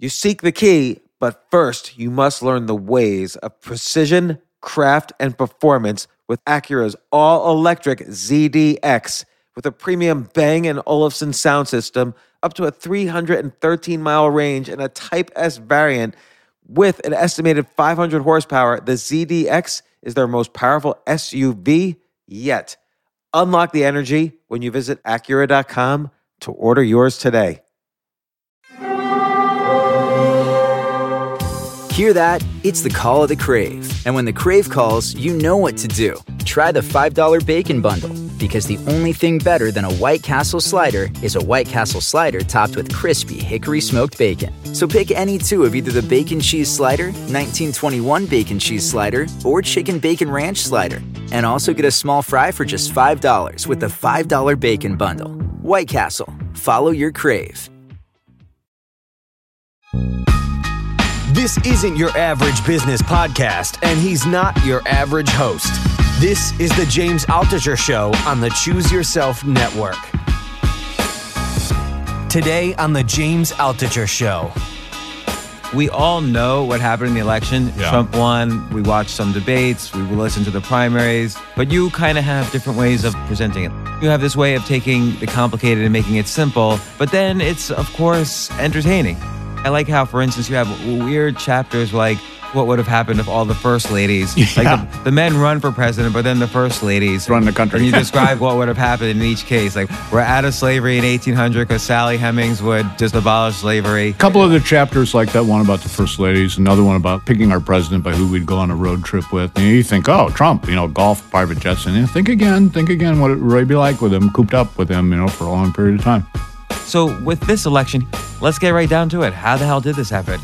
You seek the key, but first you must learn the ways of precision, craft, and performance with Acura's all-electric ZDX. With a premium Bang & Olufsen sound system, up to a 313-mile range, and a Type S variant with an estimated 500 horsepower, the ZDX is their most powerful SUV yet. Unlock the energy when you visit Acura.com to order yours today. Hear that? It's the call of the Crave. And when the Crave calls, you know what to do. Try the $5 Bacon Bundle, because the only thing better than a White Castle slider is a White Castle slider topped with crispy hickory smoked bacon. So pick any two of either the Bacon Cheese Slider, 1921 Bacon Cheese Slider, or Chicken Bacon Ranch Slider. And also get a small fry for just $5 with the $5 Bacon Bundle. White Castle. Follow your Crave. This isn't your average business podcast, and he's not your average host. This is the James Altucher Show on the Choose Yourself Network. Today on the James Altucher Show. We all know what happened in the election. Yeah. Trump won. We watched some debates. We listened to the primaries. But you kind of have different ways of presenting it. You have this way of taking the complicated and making it simple, but then it's, of course, entertaining. I like how, for instance, you have weird chapters like what would have happened if all the first ladies, like the men run for president, but then the first ladies run the country. And you describe what would have happened in each case. Like, we're out of slavery in 1800 because Sally Hemings would just abolish slavery. A couple of the chapters like that, one about the first ladies, another one about picking our president by who we'd go on a road trip with. And you think, oh, Trump, golf, private jets. And you think again what it would really be like with him, cooped up with him, for a long period of time. So with this election, let's get right down to it. How the hell did this happen?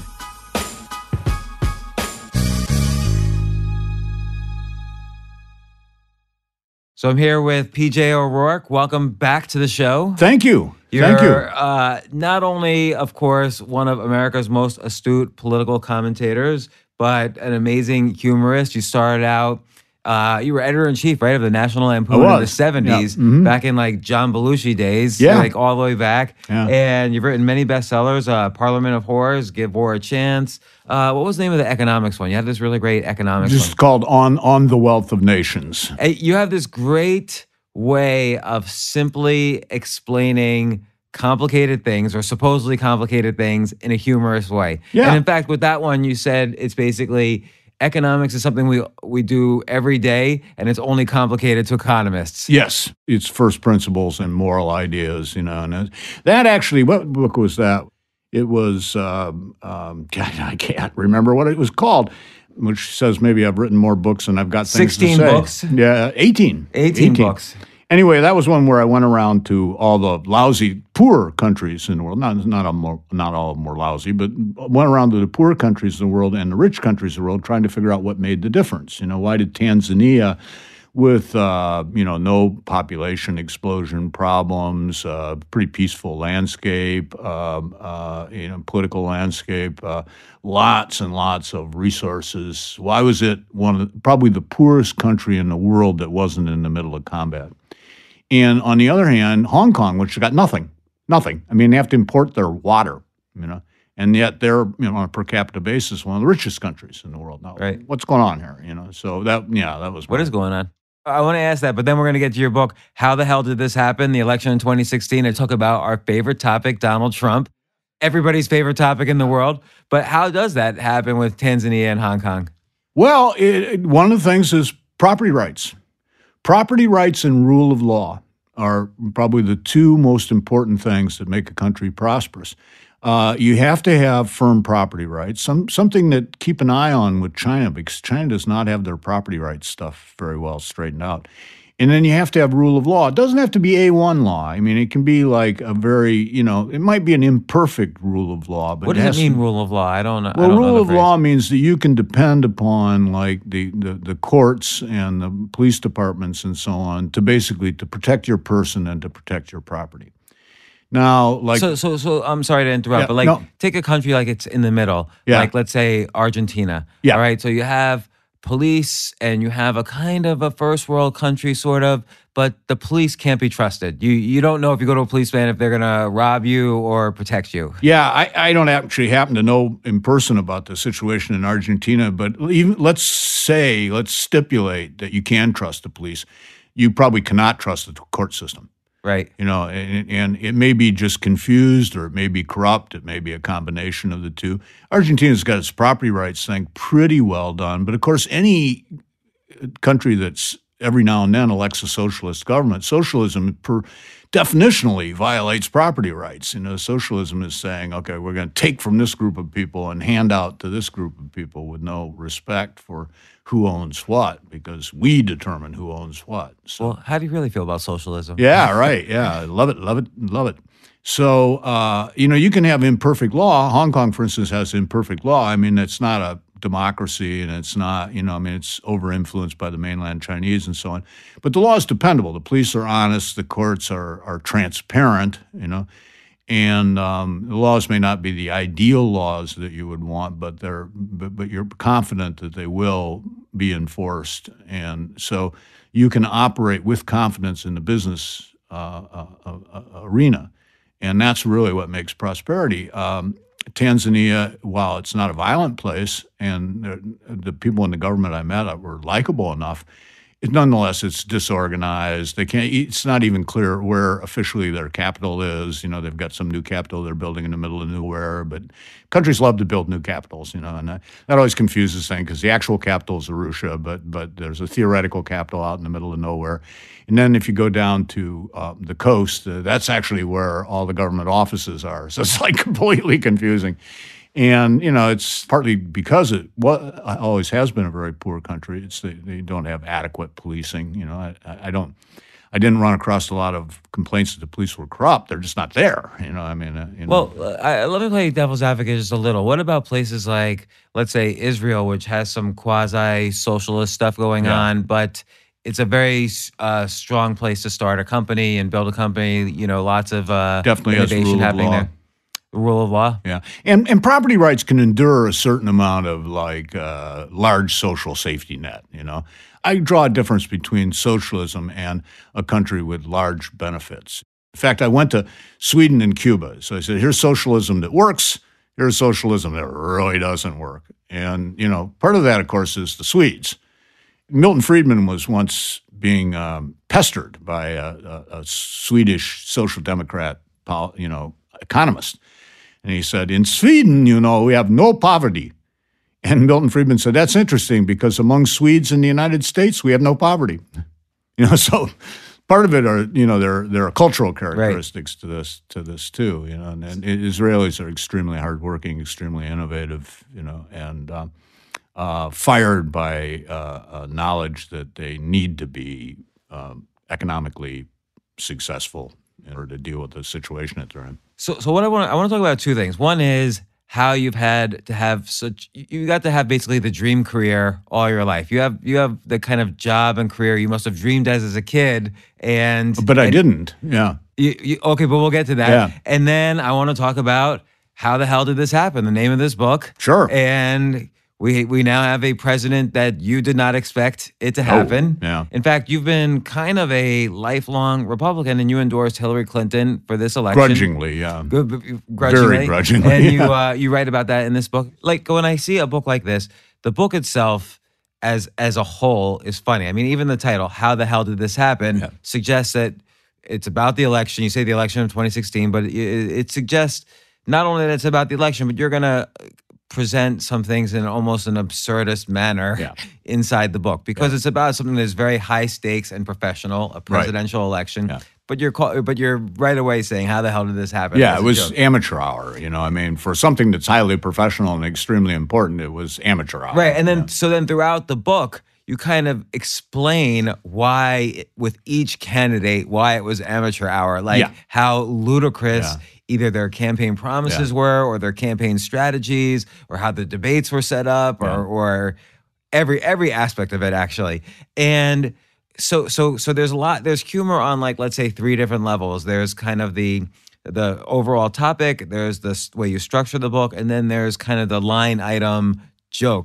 So I'm here with PJ O'Rourke. Welcome back to the show. Thank you. You're, Thank you. Not only, of course, one of America's most astute political commentators, but an amazing humorist. You started out, you were editor-in-chief, right, of the National Lampoon in the 70s, back in like John Belushi days, like all the way back. Yeah. And you've written many bestsellers, Parliament of Horrors, Give War a Chance. What was the name of the economics one? You had this really great economics one. Just called On the Wealth of Nations. You have this great way of simply explaining complicated things or supposedly complicated things in a humorous way. Yeah. And in fact, with that one, you said it's basically economics is something we do every day, and it's only complicated to economists. Yes. It's first principles and moral ideas, And that actually, what book was that? It was, I can't remember what it was called, which says maybe I've written more books than I've got things to say. 16 books? Yeah, 18. 18 books. Anyway, that was one where I went around to all the lousy, poor countries in the world. Not all of them were lousy, but went around to the poor countries in the world and the rich countries of the world trying to figure out what made the difference. Why did Tanzania, with no population explosion problems, pretty peaceful landscape, political landscape, lots and lots of resources. Why was it probably the poorest country in the world that wasn't in the middle of combat? And on the other hand, Hong Kong, which got nothing. I mean, they have to import their water, and yet they're, on a per capita basis, one of the richest countries in the world. Now, right. What's going on here? So that was what is going on? I want to ask that, but then we're going to get to your book. How the hell did this happen? The election in 2016. I talk about our favorite topic, Donald Trump, everybody's favorite topic in the world. But how does that happen with Tanzania and Hong Kong? Well, one of the things is property rights. Property rights and rule of law are probably the two most important things that make a country prosperous. You have to have firm property rights, something that keep an eye on with China, because China does not have their property rights stuff very well straightened out. And then you have to have rule of law. It doesn't have to be A1 law. I mean, it can be like a very, it might be an imperfect rule of law. But what does it mean, rule of law? I don't know. Well, rule of law means that you can depend upon like the courts and the police departments and so on to protect your person and to protect your property. Now, like so I'm sorry to interrupt, but take a country like it's in the middle, like let's say Argentina. Yeah. All right. So you have police and you have a kind of a first world country sort of, but the police can't be trusted. You don't know if you go to a policeman if they're going to rob you or protect you. Yeah, I don't actually happen to know in person about the situation in Argentina, but even let's stipulate that you can trust the police. You probably cannot trust the court system. Right. And it may be just confused or it may be corrupt. It may be a combination of the two. Argentina's got its property rights thing pretty well done. But, of course, any country that's every now and then elects a socialist government, socialism definitionally violates property rights. Socialism is saying, okay, we're going to take from this group of people and hand out to this group of people with no respect for who owns what, because we determine who owns what. So, well, how do you really feel about socialism? Yeah, right. Yeah, love it. So, you can have imperfect law. Hong Kong, for instance, has imperfect law. I mean, it's not a democracy, and it's not, it's over-influenced by the mainland Chinese and so on. But the law is dependable. The police are honest. The courts are transparent, and the laws may not be the ideal laws that you would want, but you're confident that they will be enforced. And so you can operate with confidence in the business arena. And that's really what makes prosperity. Tanzania, while it's not a violent place, and the people in the government I met were likable enough, nonetheless, it's disorganized. It's not even clear where officially their capital is. They've got some new capital they're building in the middle of nowhere. But countries love to build new capitals, and that always confuses things because the actual capital is Arusha, but there's a theoretical capital out in the middle of nowhere. And then if you go down to the coast, that's actually where all the government offices are. So it's like completely confusing. And, it's partly because it always has been a very poor country. They don't have adequate policing. I didn't run across a lot of complaints that the police were corrupt. They're just not there. Well, let me play devil's advocate just a little. What about places like, let's say, Israel, which has some quasi-socialist stuff going on, but it's a very strong place to start a company and build a company. Lots of definitely innovation happening there. Rule of law. Yeah. And property rights can endure a certain amount of large social safety net, I draw a difference between socialism and a country with large benefits. In fact, I went to Sweden and Cuba. So I said, here's socialism that works. Here's socialism that really doesn't work. And, part of that, of course, is the Swedes. Milton Friedman was once being pestered by a Swedish social democrat, economist. And he said, in Sweden, we have no poverty. And Milton Friedman said, that's interesting because among Swedes in the United States, we have no poverty. So part of it are, there are cultural characteristics to this too, and Israelis are extremely hardworking, extremely innovative, and fired by knowledge that they need to be economically successful in order to deal with the situation that they're in. So what I want to talk about two things. One is how you got to have basically the dream career all your life. You have the kind of job and career you must have dreamed as a kid, but I didn't. Yeah. Okay, but we'll get to that. Yeah. And then I want to talk about how the hell did this happen? The name of this book. Sure. And we now have a president that you did not expect it to happen. Oh, yeah. In fact, you've been kind of a lifelong Republican, and you endorsed Hillary Clinton for this election. Grudgingly, yeah. Grudgingly. Very grudgingly. And you write about that in this book. Like, when I see a book like this, the book itself as a whole is funny. I mean, even the title, How the Hell Did This Happen, suggests that it's about the election. You say the election of 2016, but it suggests not only that it's about the election, but you're going to present some things in almost an absurdist manner inside the book because it's about something that's very high stakes and professional, a presidential election. Yeah. But you're right away saying, how the hell did this happen? Yeah, it was amateur hour. For something that's highly professional and extremely important, it was amateur hour. Right, and then so throughout the book, you kind of explain why with each candidate why it was amateur hour, how ludicrous either their campaign promises were or their campaign strategies or how the debates were set up or every aspect of it actually. And so there's humor on let's say 3 different levels. There's kind of the overall topic, there's the way you structure the book, and then there's kind of the line item jokes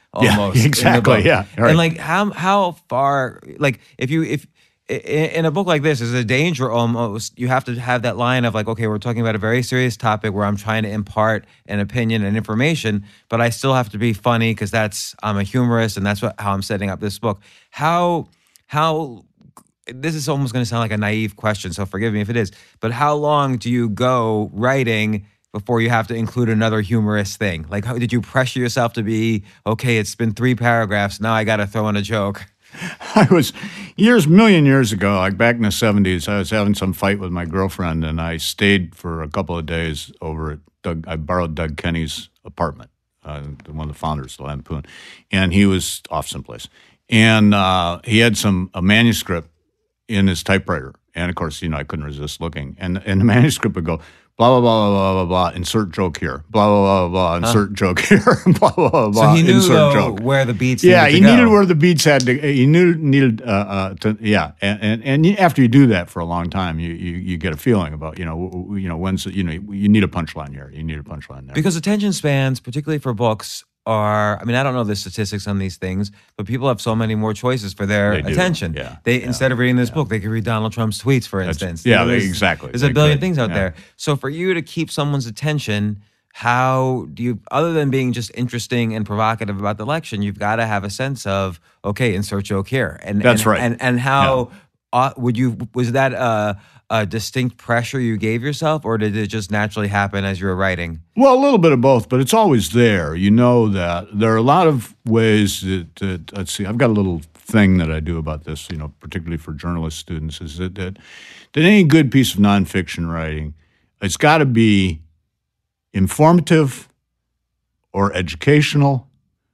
almost. In the exactly. book. Yeah, right. And like how far, like if in a book like this, there's a danger almost. You have to have that line of like, okay, we're talking about a very serious topic where I'm trying to impart an opinion and information, but I still have to be funny because I'm a humorist and that's how I'm setting up this book. How this is almost going to sound like a naive question, so forgive me if it is, but how long do you go writing before you have to include another humorous thing? Like, how did you pressure yourself to be, okay, it's been 3 paragraphs, now I got to throw in a joke? I was million years ago, like back in the 70s, I was having some fight with my girlfriend, and I stayed for a couple of days over at I borrowed Doug Kenny's apartment, one of the founders of Lampoon, and he was off someplace. And he had a manuscript in his typewriter. And of course, I couldn't resist looking. And the manuscript would go, blah, blah, blah, blah, blah, blah, insert joke here. Blah, blah, blah, blah, insert joke here. Blah, blah, blah, blah, so he knew, insert joke. Where the beats needed to go. Yeah, he needed where the beats had to, he needed to, yeah. And after you do that for a long time, you get a feeling about, when's, you need a punchline here. You need a punchline there. Because attention spans, particularly for books, I don't know the statistics on these things, but people have so many more choices for their attention. Yeah. Instead of reading this book, they could read Donald Trump's tweets, for instance. Exactly. There's a billion things out there. So for you to keep someone's attention, how do you, other than being just interesting and provocative about the election, you've got to have a sense of, okay, insert joke here. That's right. And how was that a distinct pressure you gave yourself, or did it just naturally happen as you were writing? Well, a little bit of both, but it's always there. You know that there are a lot of ways that let's see, I've got a little thing that I do about this, particularly for journalist students, is that any good piece of nonfiction writing, it's got to be informative or educational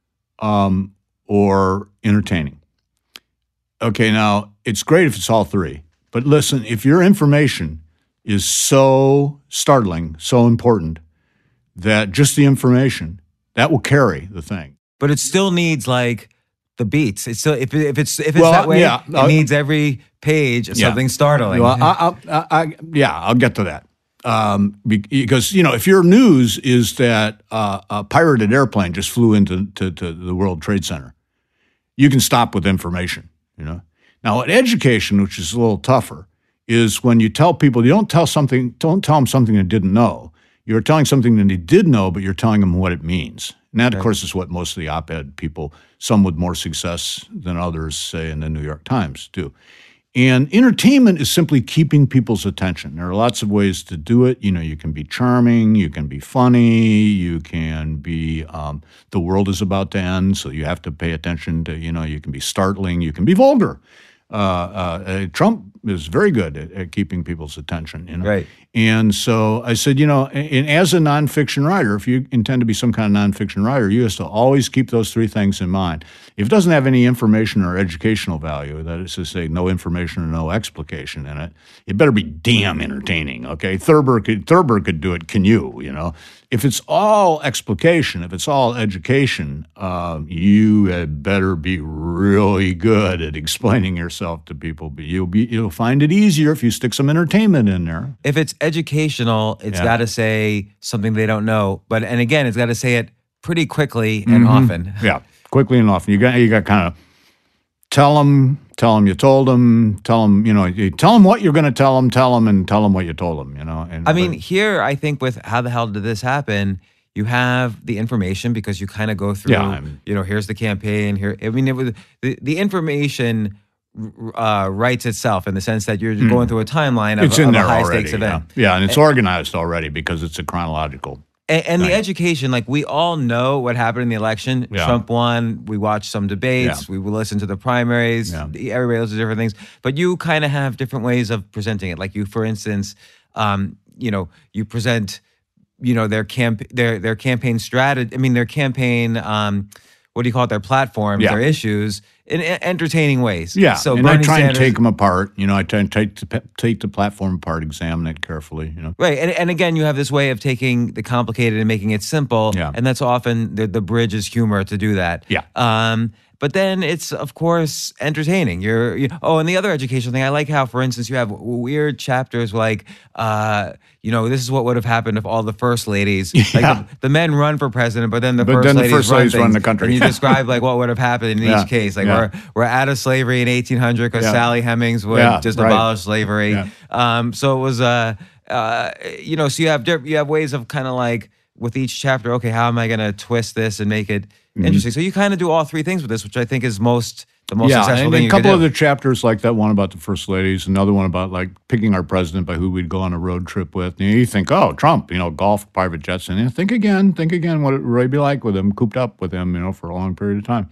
or entertaining. Okay, now, it's great if it's all three. But listen, if your information is so startling, so important, that just the information, that will carry the thing. But it still needs like the beats. It's still if it's that way, it needs every page of something startling. Well, I'll get to that. Because, if your news is that a pirated airplane just flew into the World Trade Center, you can stop with information, Now, at education, which is a little tougher, is when you tell people, don't tell them something they didn't know. You're telling something that they did know, but you're telling them what it means. And that, of course, is what most of the op-ed people, some with more success than others, say in the New York Times, do. And entertainment is simply keeping people's attention. There are lots of ways to do it. You can be charming, you can be funny, you can be, the world is about to end, so you have to pay attention to, you can be startling, you can be vulgar. Trump is very good at keeping people's attention. Right. And so I said, and as a nonfiction writer, if you intend to be some kind of nonfiction writer, you have to always keep those three things in mind. If it doesn't have any information or educational value, that is to say, no information or no explication in it, it better be damn entertaining. Okay, Thurber could do it. Can you? If it's all explication, if it's all education, you had better be really good at explaining yourself to people. But you'll find it easier if you stick some entertainment in there. If it's educational, it's got to say something they don't know. And again, it's got to say it pretty quickly and often. Yeah, quickly and often. You got kind of tell them you told them, tell them, you tell them what you're going to tell them, and tell them what you told them, And here, I think with how the hell did this happen, you have the information because you kind of go through, here's the campaign here. It was the information writes itself in the sense that you're going through a timeline of a high-stakes event. Yeah, and it's organized already because it's a chronological. And the education, like we all know what happened in the election. Yeah. Trump won. We watched some debates. We will listen to the primaries. Yeah. Everybody listens to different things. But you kind of have different ways of presenting it. Like you, for instance, you present, their campaign strategy. I mean, their campaign. What do you call it? Their platforms, their issues, in entertaining ways. Yeah, so and I try and take them apart. I try and take the platform apart, examine it carefully. Right, and again, you have this way of taking the complicated and making it simple. Yeah. And that's often the bridge is humor to do that. Yeah. But then it's, of course, entertaining. And the other educational thing, I like how, for instance, you have weird chapters like, this is what would have happened if all the first ladies, like the men run for president, but then the first ladies run the country. And you describe like what would have happened in each case. Like we're out of slavery in 1800 because Sally Hemings would just abolish slavery. Yeah. So it was, so you have ways of kind of like with each chapter, okay, how am I going to twist this and make it interesting? So you kind of do all three things with this, which I think is the most successful thing you can do. A couple of the chapters like that one about the first ladies, another one about like picking our president by who we'd go on a road trip with. And you think, oh, Trump, golf, private jets, and think again what it would really be like with him, cooped up with him, for a long period of time.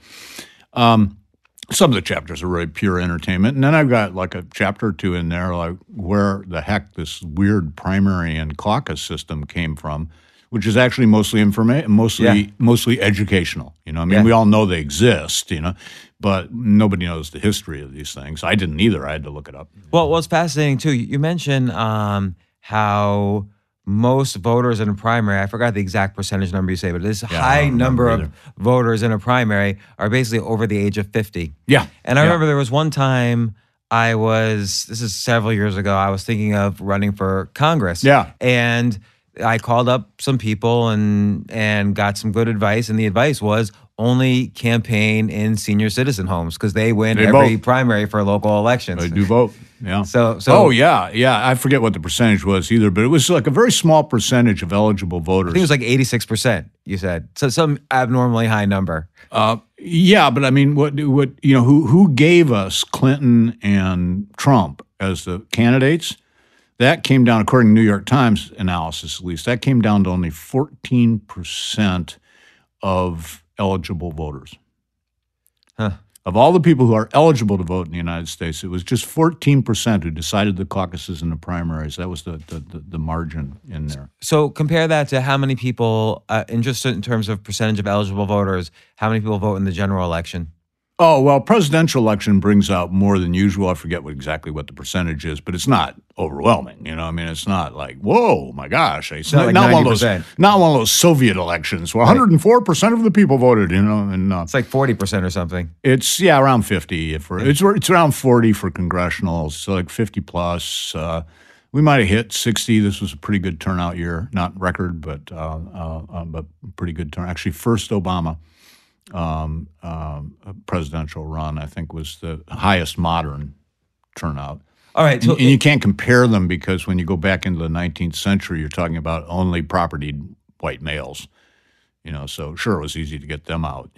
Some of the chapters are really pure entertainment. And then I've got like a chapter or two in there, like where the heck this weird primary and caucus system came from, which is actually mostly mostly educational. We all know they exist, but nobody knows the history of these things. I didn't either. I had to look it up. Well, what's fascinating too, you mentioned how most voters in a primary, I forgot the exact percentage number you say, but this high number of voters in a primary are basically over the age of 50. Yeah. And I remember there was one time this is several years ago, I was thinking of running for Congress. Yeah. And I called up some people and got some good advice, and the advice was only campaign in senior citizen homes because they win every primary for local elections. They do vote, yeah. So I forget what the percentage was either, but it was like a very small percentage of eligible voters. I think it was like 86%, you said. So some abnormally high number. Yeah, but I mean, who gave us Clinton and Trump as the candidates? That came down, according to New York Times analysis at least, that came down to only 14% of eligible voters. Huh. Of all the people who are eligible to vote in the United States, it was just 14% who decided the caucuses and the primaries. That was the margin in there. So compare that to how many people, in terms of percentage of eligible voters, how many people vote in the general election? Oh, well, presidential election brings out more than usual. I forget exactly what the percentage is, but it's not overwhelming. It's not like, whoa, my gosh. It's not like not 90%. Not one of those Soviet elections where 104% of the people voted, and it's like 40% or something. It's, around 50. It's around 40 for congressionals, so like 50 plus. We might have hit 60. This was a pretty good turnout year, not record, but pretty good turnout. Actually, first Obama presidential run, I think, was the highest modern turnout. All right. So, and you can't compare them because when you go back into the 19th century, you're talking about only propertied white males. So sure, it was easy to get them out.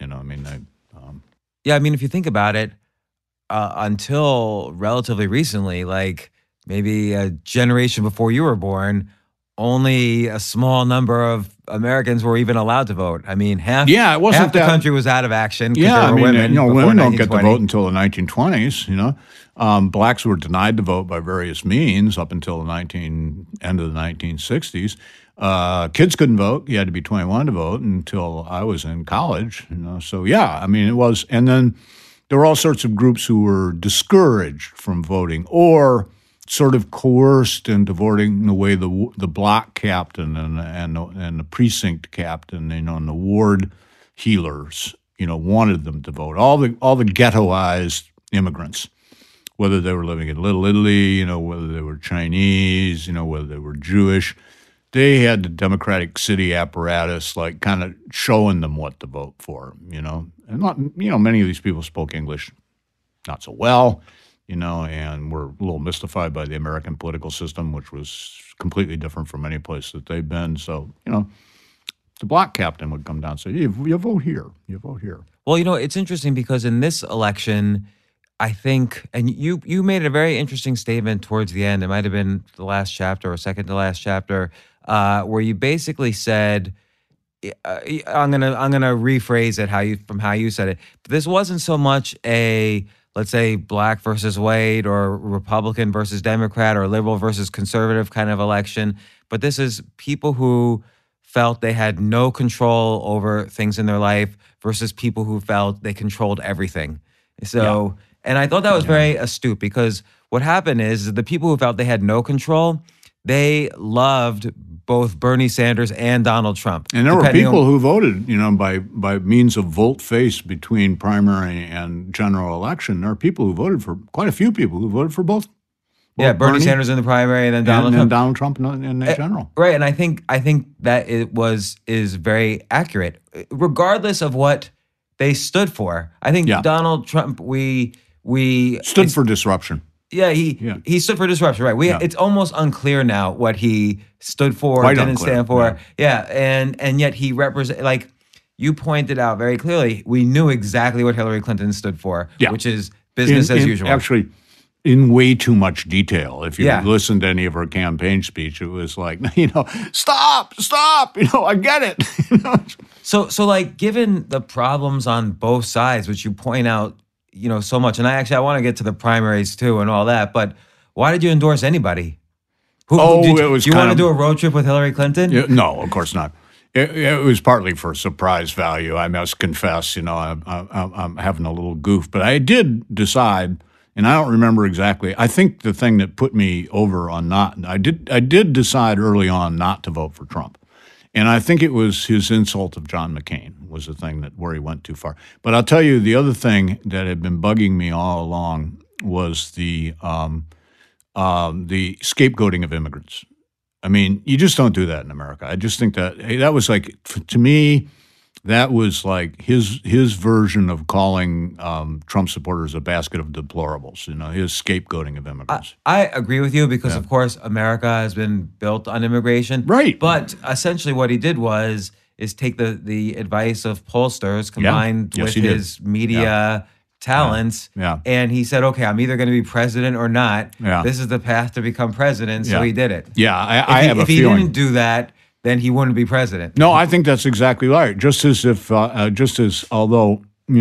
If you think about it, until relatively recently, like maybe a generation before you were born, only a small number of Americans were even allowed to vote. I mean, half the country was out of action. Yeah, women don't get to vote until the 1920s. Blacks were denied to vote by various means up until the end of the 1960s. Kids couldn't vote. You had to be 21 to vote until I was in college. So it was. And then there were all sorts of groups who were discouraged from voting or sort of coerced into voting the way the block captain and the precinct captain, and the ward healers, wanted them to vote. All the ghettoized immigrants, whether they were living in Little Italy, whether they were Chinese, whether they were Jewish, they had the Democratic city apparatus like kind of showing them what to vote for, And many of these people spoke English not so well. And we're a little mystified by the American political system, which was completely different from any place that they've been. So, the block captain would come down and say, you vote here, you vote here. Well, it's interesting because in this election, I think, and you made a very interesting statement towards the end. It might have been the last chapter or second to last chapter, where you basically said, I'm gonna rephrase it from how you said it. But this wasn't so much a, let's say, black versus white or Republican versus Democrat or liberal versus conservative kind of election. But this is people who felt they had no control over things in their life versus people who felt they controlled everything. So, and I thought that was very astute because what happened is the people who felt they had no control, they loved both Bernie Sanders and Donald Trump. And there were people who voted, by means of volte-face between primary and general election. There are people who voted for, quite a few people who voted for both. Yeah, Bernie Sanders in the primary and then Donald Trump. And Donald Trump in the general. Right, and I think that is very accurate. Regardless of what they stood for, I think Donald Trump, we stood for disruption. Yeah, he stood for disruption, right? It's almost unclear now what he stood for, Quite didn't unclear. stand for. Yeah, and yet he represent, like you pointed out very clearly, we knew exactly what Hillary Clinton stood for, which is business as usual. Actually, in way too much detail. If you listen to any of her campaign speech, it was like, stop, I get it. So like, given the problems on both sides, which you point out, so much, and I want to get to the primaries too and all that, but why did you endorse anybody? You want to do a road trip with Hillary Clinton? No, of course not. It was partly for surprise value. I must confess, I'm having a little goof, but I did decide. And I don't remember exactly. I think the thing that put me over on I did decide early on not to vote for Trump. And I think it was his insult of John McCain was the thing where he went too far. But I'll tell you, the other thing that had been bugging me all along was the scapegoating of immigrants. I mean, you just don't do that in America. I just think that was like, to me, that was like his version of calling Trump supporters a basket of deplorables, his scapegoating of immigrants. I agree with you because, of course, America has been built on immigration. Right. But essentially what he did is take the advice of pollsters combined with his media talents. Yeah. And he said, okay, I'm either going to be president or not. Yeah. This is the path to become president. So he did it. Yeah, I have a feeling. If he didn't do that, then he wouldn't be president. No, I think that's exactly right. Just as although,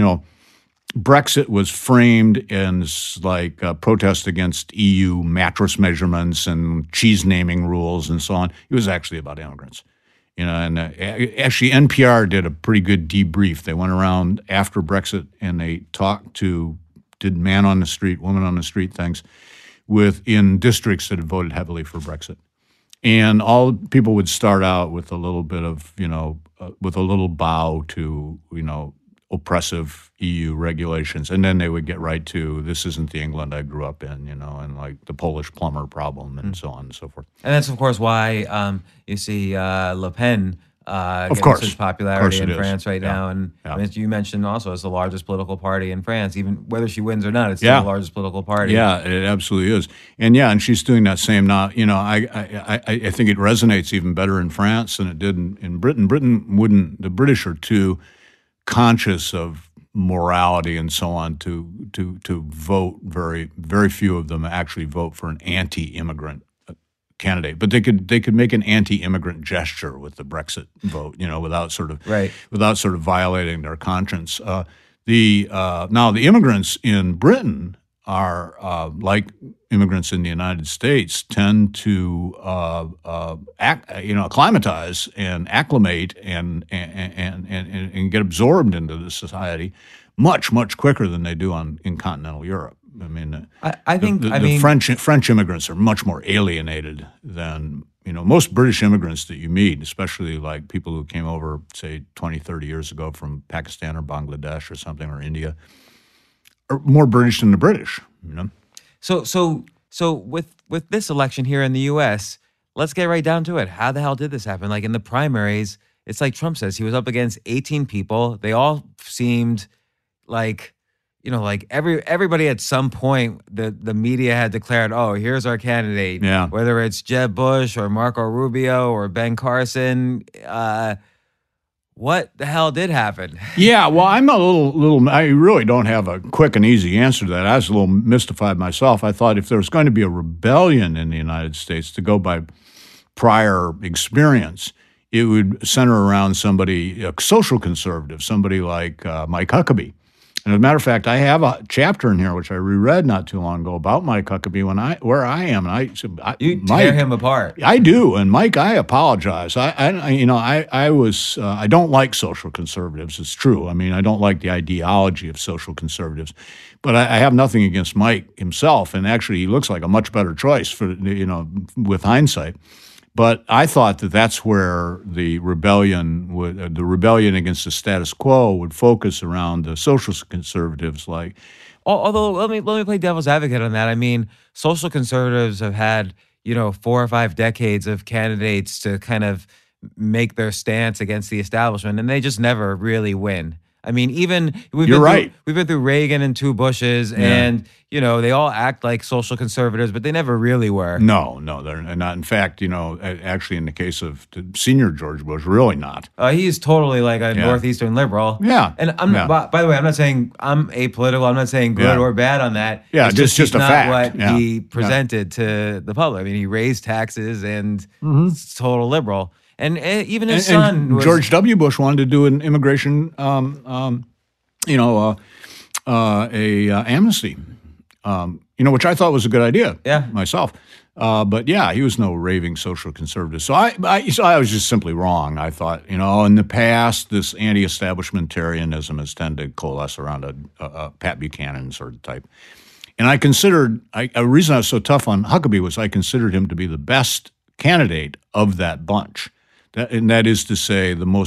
Brexit was framed as like a protest against EU mattress measurements and cheese naming rules and so on, it was actually about immigrants. And actually NPR did a pretty good debrief. They went around after Brexit and they did man on the street, woman on the street things in districts that had voted heavily for Brexit. And all people would start out with a little bit of, with a little bow to, oppressive EU regulations. And then they would get right to, this isn't the England I grew up in, and like the Polish plumber problem and so on and so forth. And that's, of course, why you see Le Pen getting such popularity in France right now. And I mean, you mentioned also it's the largest political party in France. Even whether she wins or not, it's still the largest political party. Yeah, it absolutely is. And she's doing that same now. I think it resonates even better in France than it did in Britain. The British are too conscious of morality and so on to vote. Very, very few of them actually vote for an anti-immigrant candidate, but they could make an anti-immigrant gesture with the Brexit vote, without sort of violating their conscience. Now the immigrants in Britain are like immigrants in the United States tend to acclimatize and acclimate and get absorbed into the society much quicker than they do in continental Europe. I mean, I think the French immigrants are much more alienated than, most British immigrants that you meet, especially like people who came over, say, 20, 30 years ago from Pakistan or Bangladesh or something, or India, are more British than the British, So with this election here in the U.S., let's get right down to it. How the hell did this happen? Like in the primaries, it's like Trump says, he was up against 18 people. They all seemed like, like everybody at some point, the media had declared, oh, here's our candidate. Yeah. Whether it's Jeb Bush or Marco Rubio or Ben Carson, what the hell did happen? Yeah, well, I'm a little. I really don't have a quick and easy answer to that. I was a little mystified myself. I thought if there was going to be a rebellion in the United States, to go by prior experience, it would center around somebody, a social conservative, somebody like Mike Huckabee. And as a matter of fact, I have a chapter in here which I reread not too long ago about Mike Huckabee where I am. And you tear him apart. I do, and Mike, I apologize. I don't like social conservatives. It's true. I mean, I don't like the ideology of social conservatives, but I have nothing against Mike himself. And actually, he looks like a much better choice for with hindsight. But I thought that that's where the rebellion against the status quo would focus around the social conservatives. Like, Although let me play devil's advocate on that. I mean, social conservatives have had 4 or 5 decades of candidates to kind of make their stance against the establishment, and they just never really win. I mean, even we've been through Reagan and 2 Bushes, and they all act like social conservatives, but they never really were. No, they're not. In fact, actually, in the case of the senior George Bush, really not. He's totally like a northeastern liberal. Yeah, and by the way, I'm not saying I'm apolitical. I'm not saying good or bad on that. Yeah, it's just a not fact. What he presented to the public. I mean, he raised taxes and it's total liberal. And even his son was, George W. Bush wanted to do an immigration, amnesty, which I thought was a good idea. Yeah, myself. But he was no raving social conservative. So I was just simply wrong. I thought, in the past, this anti-establishmentarianism has tended to coalesce around a Pat Buchanan sort of type. And I considered, a reason I was so tough on Huckabee was I considered him to be the best candidate of that bunch. And that is to say,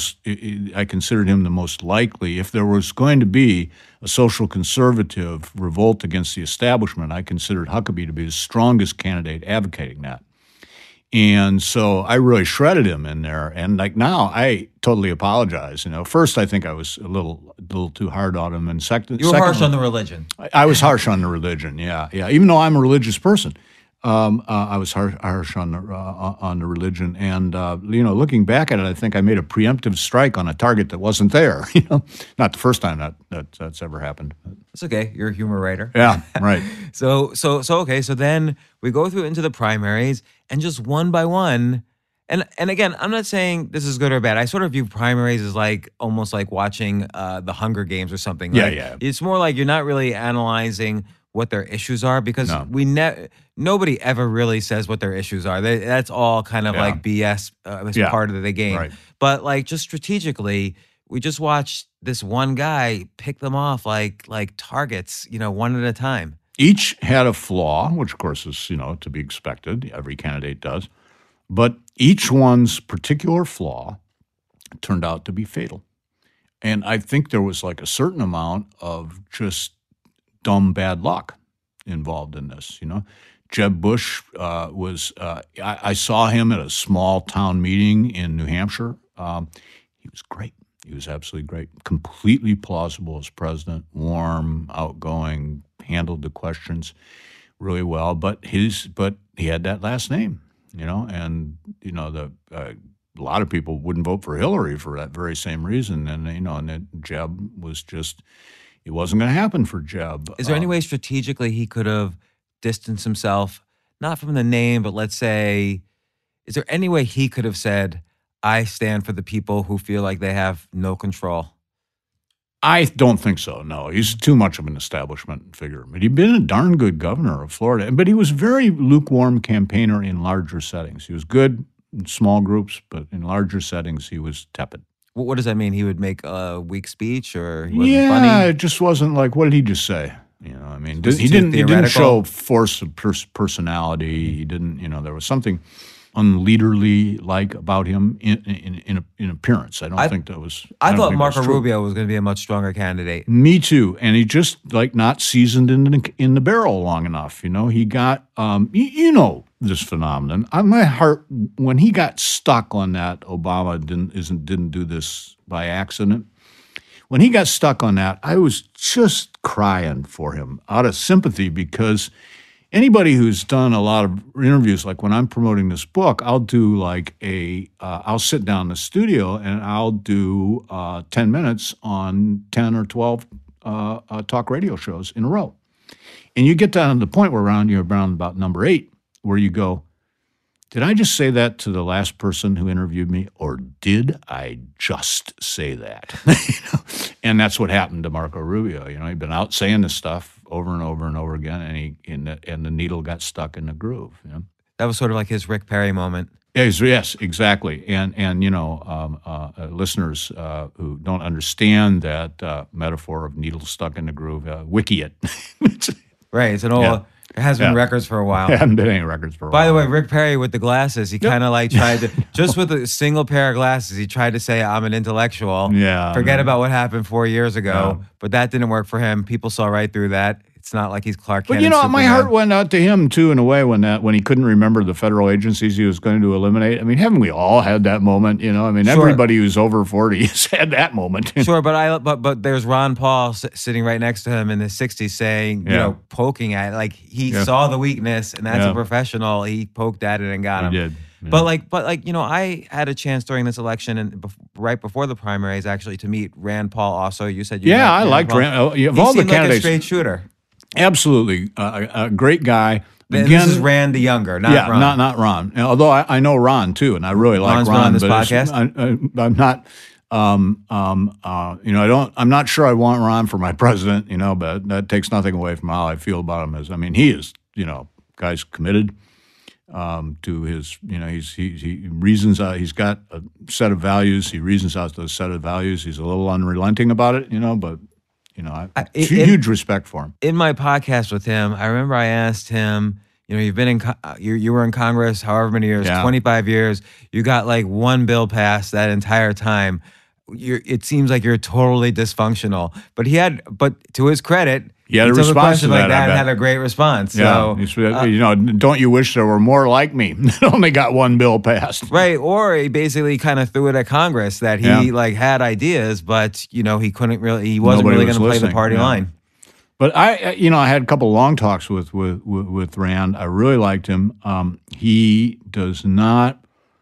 I considered him the most likely. If there was going to be a social conservative revolt against the establishment, I considered Huckabee to be the strongest candidate advocating that. And so I really shredded him in there. And like now, I totally apologize. First I think I was a little too hard on him, and second, you were harsh on the religion. I was harsh on the religion. Yeah. Even though I'm a religious person. I was harsh on the religion, and looking back at it, I think I made a preemptive strike on a target that wasn't there. Not the first time that's ever happened. It's okay. You're a humor writer. Yeah, right. So okay. So then we go through into the primaries, and just one by one. And again, I'm not saying this is good or bad. I sort of view primaries as almost like watching the Hunger Games or something. Yeah. It's more like you're not really analyzing what their issues are, because nobody ever really says what their issues are. That's all kind of like BS as part of the game. Right. But just strategically, we just watched this one guy pick them off like targets, one at a time. Each had a flaw, which of course is, to be expected. Every candidate does. But each one's particular flaw turned out to be fatal. And I think there was a certain amount of just dumb bad luck involved in this. Jeb Bush was. I saw him at a small town meeting in New Hampshire. He was great. He was absolutely great. Completely plausible as president. Warm, outgoing, handled the questions really well. But he had that last name. And a lot of people wouldn't vote for Hillary for that very same reason. And and that Jeb was just. It wasn't going to happen for Jeb. Is there any way strategically he could have distanced himself, not from the name, but let's say, is there any way he could have said, I stand for the people who feel like they have no control? I don't think so, no. He's too much of an establishment figure. But he'd been a darn good governor of Florida. But he was a very lukewarm campaigner in larger settings. He was good in small groups, but in larger settings, he was tepid. What does that mean? He would make a weak speech, or he wasn't funny? Yeah, it just wasn't what did he just say? He didn't show force of personality. He didn't, there was something unleaderly about him in appearance. I think that was. I thought Marco Rubio was going to be a much stronger candidate. Me too, and he just not seasoned in the barrel long enough. He got this phenomenon. My heart, when he got stuck on that, Obama didn't do this by accident. When he got stuck on that, I was just crying for him out of sympathy, because anybody who's done a lot of interviews, like when I'm promoting this book, I'll do I'll sit down in the studio and I'll do 10 minutes on 10 or 12 talk radio shows in a row. And you get down to the point where you're around about number 8, where you go, did I just say that to the last person who interviewed me, or did I just say that? And that's what happened to Marco Rubio. He'd been out saying this stuff over and over and over again, and the needle got stuck in the groove. That was sort of like his Rick Perry moment. Yes, exactly. And listeners who don't understand that metaphor of needle stuck in the groove, wiki it. Right. It's an old. There has been records for a while. There haven't been any records for a while. By the way, Rick Perry with the glasses, he kind of like tried to, just with a single pair of glasses, he tried to say, I'm an intellectual. Yeah. Forget about what happened 4 years ago. Yeah. But that didn't work for him. People saw right through that. It's not like he's Clark Kent. But you know, my Superman. heart went out to him too, in a way, when he couldn't remember the federal agencies he was going to eliminate. I mean, haven't we all had that moment? You know, I mean, Sure. Everybody who's over 40 has had that moment. Sure, but there's Ron Paul sitting right next to him in the 60s saying, you know, poking at it. Like he saw the weakness, and that's a professional. He poked at it and got him. He did. Yeah. But like, you know, I had a chance during this election and right before the primaries actually to meet Rand Paul. Also, you said Yeah, met I Rand liked Paul. Rand. Of He all the seemed like a candidates, straight shooter. absolutely a great guy. And this is Rand the younger, not Ron. not Ron. Although I know Ron too, and I really like Ron's Ron. been on this but podcast? I'm not. You know, I'm not sure I want Ron for my president. You know, but that takes nothing away from how I feel about him. I mean, he is. You know, guy's committed to his. You know, he reasons out. He's got a set of values. He reasons out those set of values. He's a little unrelenting about it. You know, but. You know, huge respect for him. In my podcast with him, I remember I asked him, you know, you've been in, you were in Congress however many years, 25 years. You got like one bill passed that entire time. It seems like you're totally dysfunctional. But to his credit, he had a took response to like that, and had a great response. Yeah. So, you know, don't you wish there were more like me that only got one bill passed? Right. Or he basically kind of threw it at Congress that he like had ideas, but you know, he wasn't really going to play the party line. But I had a couple of long talks with Rand. I really liked him. He has not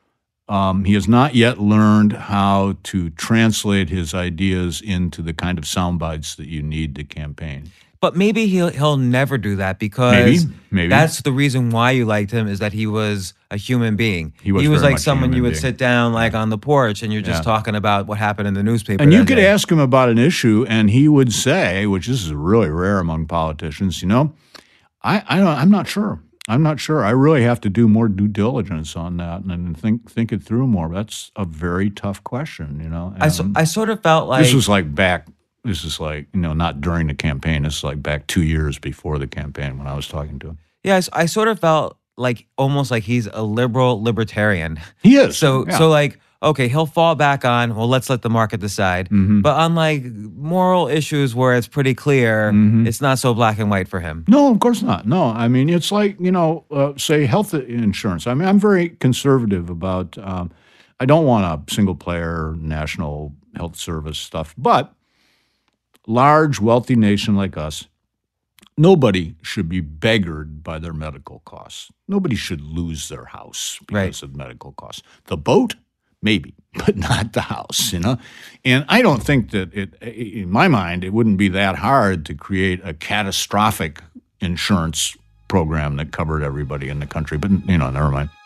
yet learned how to translate his ideas into the kind of sound bites that you need to campaign. But maybe he'll never do that because maybe that's the reason why you liked him is that he was a human being. He was very like much a someone human you would being. sit down like on the porch and you're just talking about what happened in the newspaper. And you that could day. ask him about an issue, and he would say, which this is really rare among politicians, you know, I'm not sure. I'm not sure. I really have to do more due diligence on that and think it through more. That's a very tough question, you know. I sort of felt like this is like, you know, not during the campaign. This is like back 2 years before the campaign when I was talking to him. Yeah, I sort of felt like almost like he's a libertarian. He is. So like, okay, he'll fall back on, well, let's let the market decide. Mm-hmm. But on like moral issues where it's pretty clear, it's not so black and white for him. No, of course not. No, I mean, it's like, you know, say health insurance. I mean, I'm very conservative about, I don't want a single player national health service stuff, but large, wealthy nation like us, nobody should be beggared by their medical costs. Nobody should lose their house because of medical costs. The boat, maybe, but not the house, you know? And I don't think that in my mind, it wouldn't be that hard to create a catastrophic insurance program that covered everybody in the country. But, you know, never mind.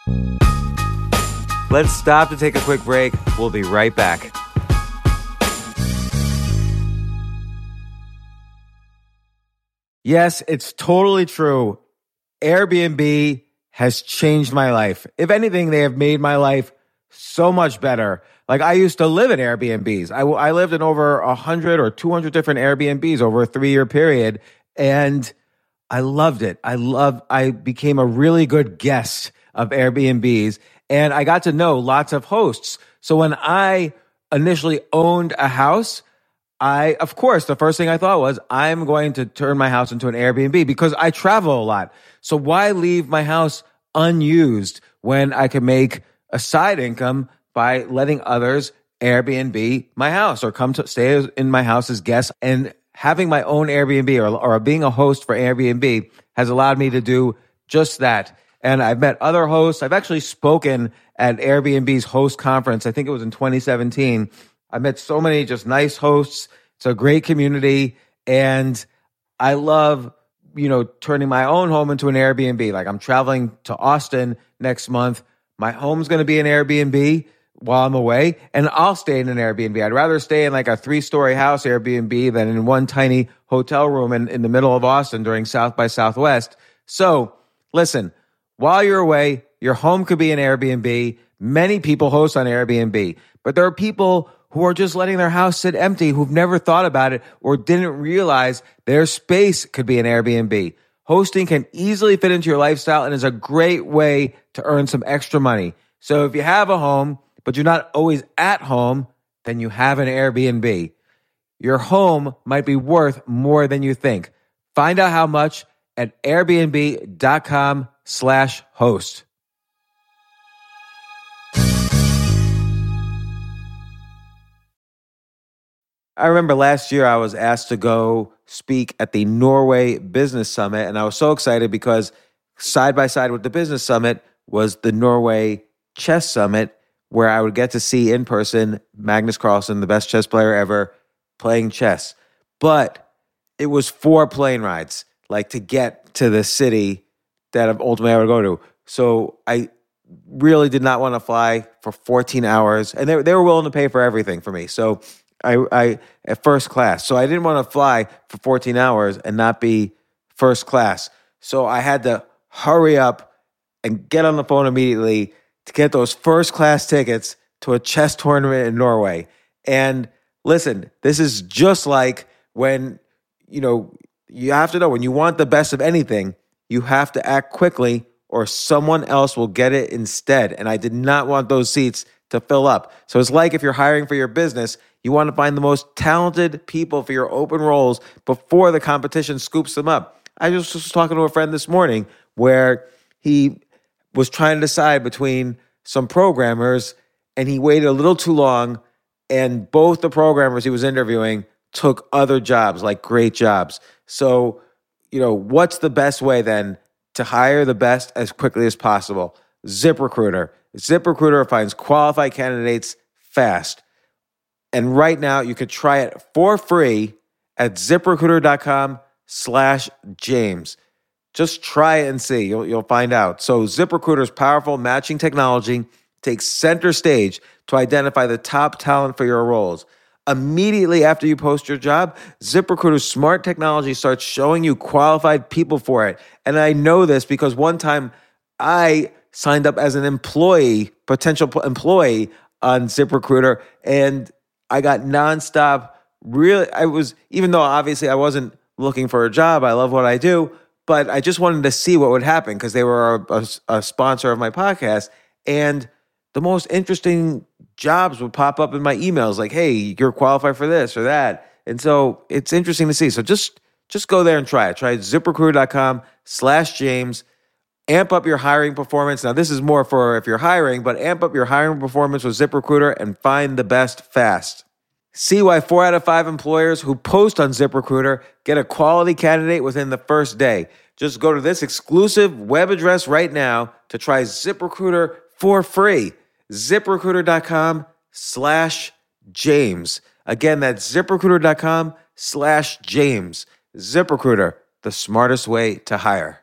Let's stop to take a quick break. We'll be right back. Yes, it's totally true. Airbnb has changed my life. If anything, they have made my life so much better. Like I used to live in Airbnbs. I lived in over 100 or 200 different Airbnbs over a 3-year period, and I loved it. I became a really good guest of Airbnbs, and I got to know lots of hosts. So when I initially owned a house, of course, the first thing I thought was, I'm going to turn my house into an Airbnb because I travel a lot. So why leave my house unused when I could make a side income by letting others Airbnb my house or come to stay in my house as guests? And having my own Airbnb or being a host for Airbnb has allowed me to do just that. And I've met other hosts. I've actually spoken at Airbnb's host conference. I think it was in 2017. I met so many just nice hosts. It's a great community. And I love, you know, turning my own home into an Airbnb. Like I'm traveling to Austin next month. My home's going to be an Airbnb while I'm away, and I'll stay in an Airbnb. I'd rather stay in like a 3-story house Airbnb than in one tiny hotel room in the middle of Austin during South by Southwest. So listen, while you're away, your home could be an Airbnb. Many people host on Airbnb, but there are people who are just letting their house sit empty, who've never thought about it or didn't realize their space could be an Airbnb. Hosting can easily fit into your lifestyle and is a great way to earn some extra money. So if you have a home, but you're not always at home, then you have an Airbnb. Your home might be worth more than you think. Find out how much at airbnb.com/host. I remember last year I was asked to go speak at the Norway Business Summit, and I was so excited because side by side with the Business Summit was the Norway Chess Summit, where I would get to see in person Magnus Carlsen, the best chess player ever, playing chess. But it was 4 plane rides, like to get to the city that ultimately I would go to. So I really did not want to fly for 14 hours, and they were willing to pay for everything for me. So I at first class. So I didn't want to fly for 14 hours and not be first class. So I had to hurry up and get on the phone immediately to get those first class tickets to a chess tournament in Norway. And listen, this is just like when, you have to know when you want the best of anything, you have to act quickly or someone else will get it instead. And I did not want those seats to fill up. So it's like if you're hiring for your business, you want to find the most talented people for your open roles before the competition scoops them up. I just was talking to a friend this morning where he was trying to decide between some programmers and he waited a little too long, and both the programmers he was interviewing took other jobs, like great jobs. So, what's the best way then to hire the best as quickly as possible? ZipRecruiter. ZipRecruiter finds qualified candidates fast. And right now you could try it for free at ZipRecruiter.com/James. Just try it and see. You'll find out. So ZipRecruiter's powerful matching technology takes center stage to identify the top talent for your roles. Immediately after you post your job, ZipRecruiter's smart technology starts showing you qualified people for it. And I know this because one time I signed up as an potential employee on ZipRecruiter, and I got nonstop. Even though obviously I wasn't looking for a job, I love what I do, but I just wanted to see what would happen because they were a sponsor of my podcast. And the most interesting jobs would pop up in my emails like, hey, you're qualified for this or that. And so it's interesting to see. So just go there and try it. Try ZipRecruiter.com/James. Amp up your hiring performance. Now, this is more for if you're hiring, but amp up your hiring performance with ZipRecruiter and find the best fast. See why 4 out of 5 employers who post on ZipRecruiter get a quality candidate within the first day. Just go to this exclusive web address right now to try ZipRecruiter for free. ZipRecruiter.com/James. Again, that's ZipRecruiter.com/James. ZipRecruiter, the smartest way to hire.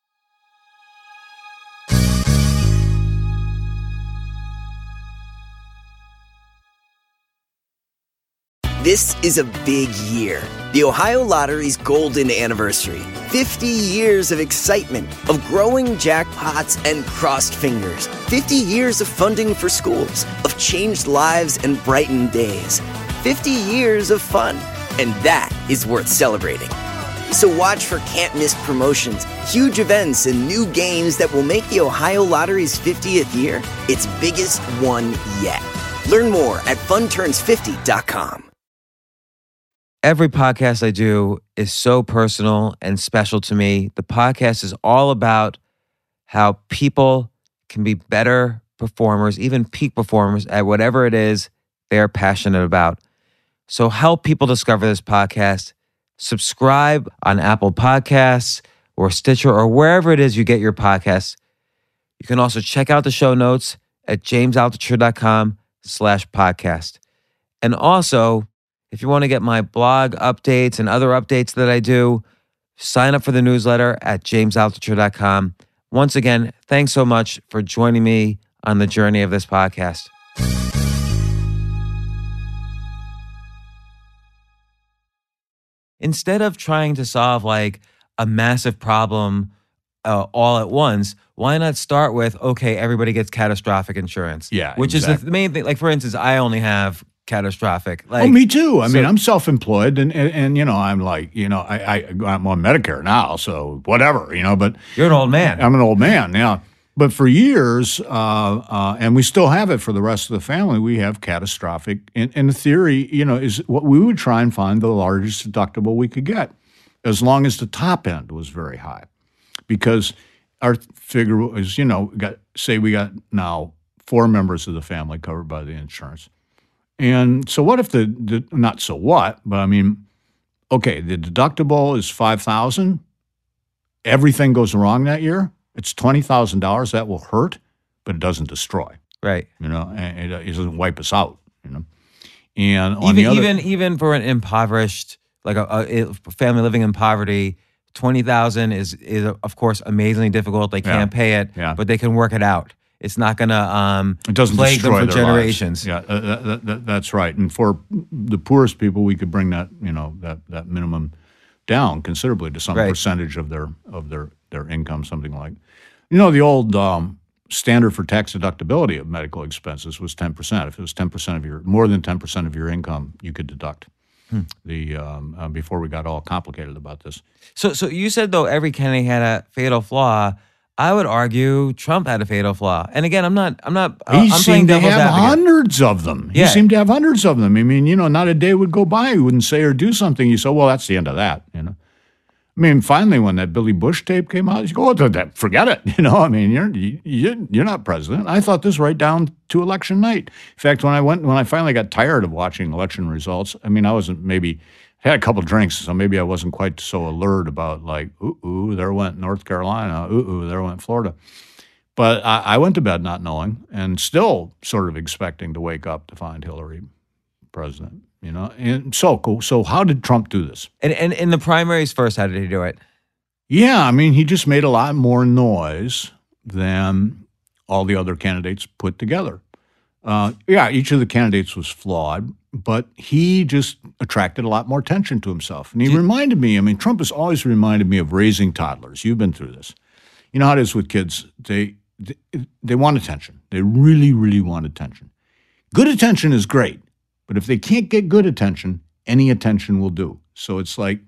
This is a big year. The Ohio Lottery's golden anniversary. 50 years of excitement, of growing jackpots and crossed fingers. 50 years of funding for schools, of changed lives and brightened days. 50 years of fun, and that is worth celebrating. So watch for can't-miss promotions, huge events, and new games that will make the Ohio Lottery's 50th year its biggest one yet. Learn more at funturns50.com. Every podcast I do is so personal and special to me. The podcast is all about how people can be better performers, even peak performers at whatever it is they're passionate about. So help people discover this podcast. Subscribe on Apple Podcasts or Stitcher or wherever it is you get your podcasts. You can also check out the show notes at jamesaltucher.com/podcast. And also, if you want to get my blog updates and other updates that I do, sign up for the newsletter at jamesaltucher.com. Once again, thanks so much for joining me on the journey of this podcast. Instead of trying to solve like a massive problem all at once, why not start with, okay, everybody gets catastrophic insurance? Yeah, which exactly. is the main thing. Like, for instance, I only have catastrophic. Oh, me too. I mean, I'm self-employed, and I'm like, I'm on Medicare now, so whatever, but you're an old man. I'm an old man, yeah. But for years, and we still have it for the rest of the family, we have catastrophic. And the theory, is what we would try and find the largest deductible we could get, as long as the top end was very high. Because our figure is, we got now 4 members of the family covered by the insurance. And so what if not so what, but I mean, okay, the deductible is $5,000. Everything goes wrong that year. It's $20,000. That will hurt, but it doesn't destroy. Right. And it doesn't wipe us out, And on even for an impoverished, like a family living in poverty, $20,000 is of course amazingly difficult. They can't pay it, but they can work it out. It's not going to it doesn't plague them destroy for their generations. Lives. Yeah, that's right. And for the poorest people, we could bring that that minimum down considerably to some percentage of their income, something like, the old standard for tax deductibility of medical expenses was 10%. If it was 10% of more than 10% of your income, you could deduct. Before we got all complicated about this. So you said though every candidate had a fatal flaw. I would argue Trump had a fatal flaw. And again, I'm seemed to have advocate. hundreds of them. Yeah. He seemed to have hundreds of them. I mean, not a day would go by he wouldn't say or do something. You say, well, that's the end of that, I mean, finally, when that Billy Bush tape came out, you go, forget it. I mean, you're not president. I thought this right down to election night. In fact, when I finally got tired of watching election results, I mean, I wasn't had a couple drinks, so maybe I wasn't quite so alert about like, ooh, there went North Carolina, ooh, there went Florida. But I went to bed not knowing and still sort of expecting to wake up to find Hillary president. And so how did Trump do this? And in the primaries first, how did he do it? Yeah, I mean, he just made a lot more noise than all the other candidates put together. Each of the candidates was flawed, but he just attracted a lot more attention to himself. And he reminded me, Trump has always reminded me of raising toddlers. You've been through this. You know how it is with kids. They want attention. They really, really want attention. Good attention is great. But if they can't get good attention, any attention will do. So it's like,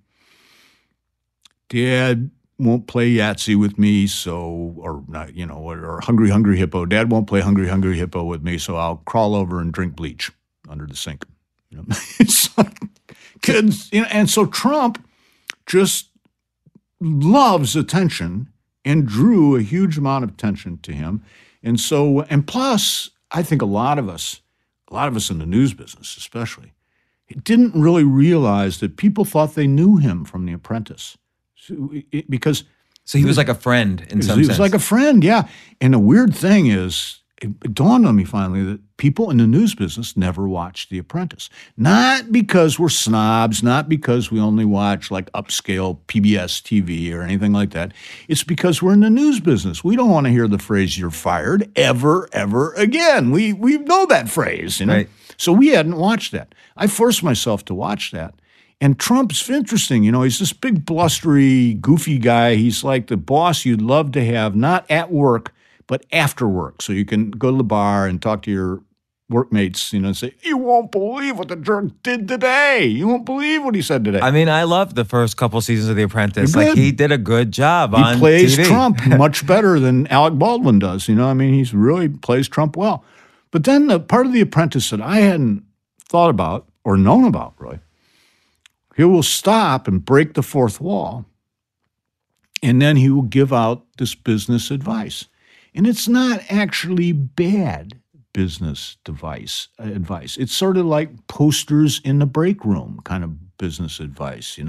Dad won't play Yahtzee with me, or Hungry Hungry Hippo. Dad won't play Hungry Hungry Hippo with me, so I'll crawl over and drink bleach under the sink. It's like kids, and so Trump just loves attention and drew a huge amount of attention to him. And plus, I think a lot of us in the news business especially, didn't really realize that people thought they knew him from The Apprentice. So he was like a friend in some sense. He was like a friend, yeah. And the weird thing is, it dawned on me finally that people in the news business never watched The Apprentice. Not because we're snobs, not because we only watch like upscale PBS TV or anything like that. It's because we're in the news business. We don't want to hear the phrase "you're fired" ever again. We know that phrase, Right. So we hadn't watched that. I forced myself to watch that. And Trump's interesting. He's this big, blustery, goofy guy. He's like the boss you'd love to have, not at work, but after work. So you can go to the bar and talk to your workmates, and say, you won't believe what the jerk did today. You won't believe what he said today. I mean, I loved the first couple seasons of The Apprentice. Like, he did a good job on TV. He plays Trump much better than Alec Baldwin does. He really plays Trump well. But then the part of The Apprentice that I hadn't thought about or known about, really, he will stop and break the fourth wall, and then he will give out this business advice. And it's not actually bad business advice. It's sort of like posters in the break room kind of business advice,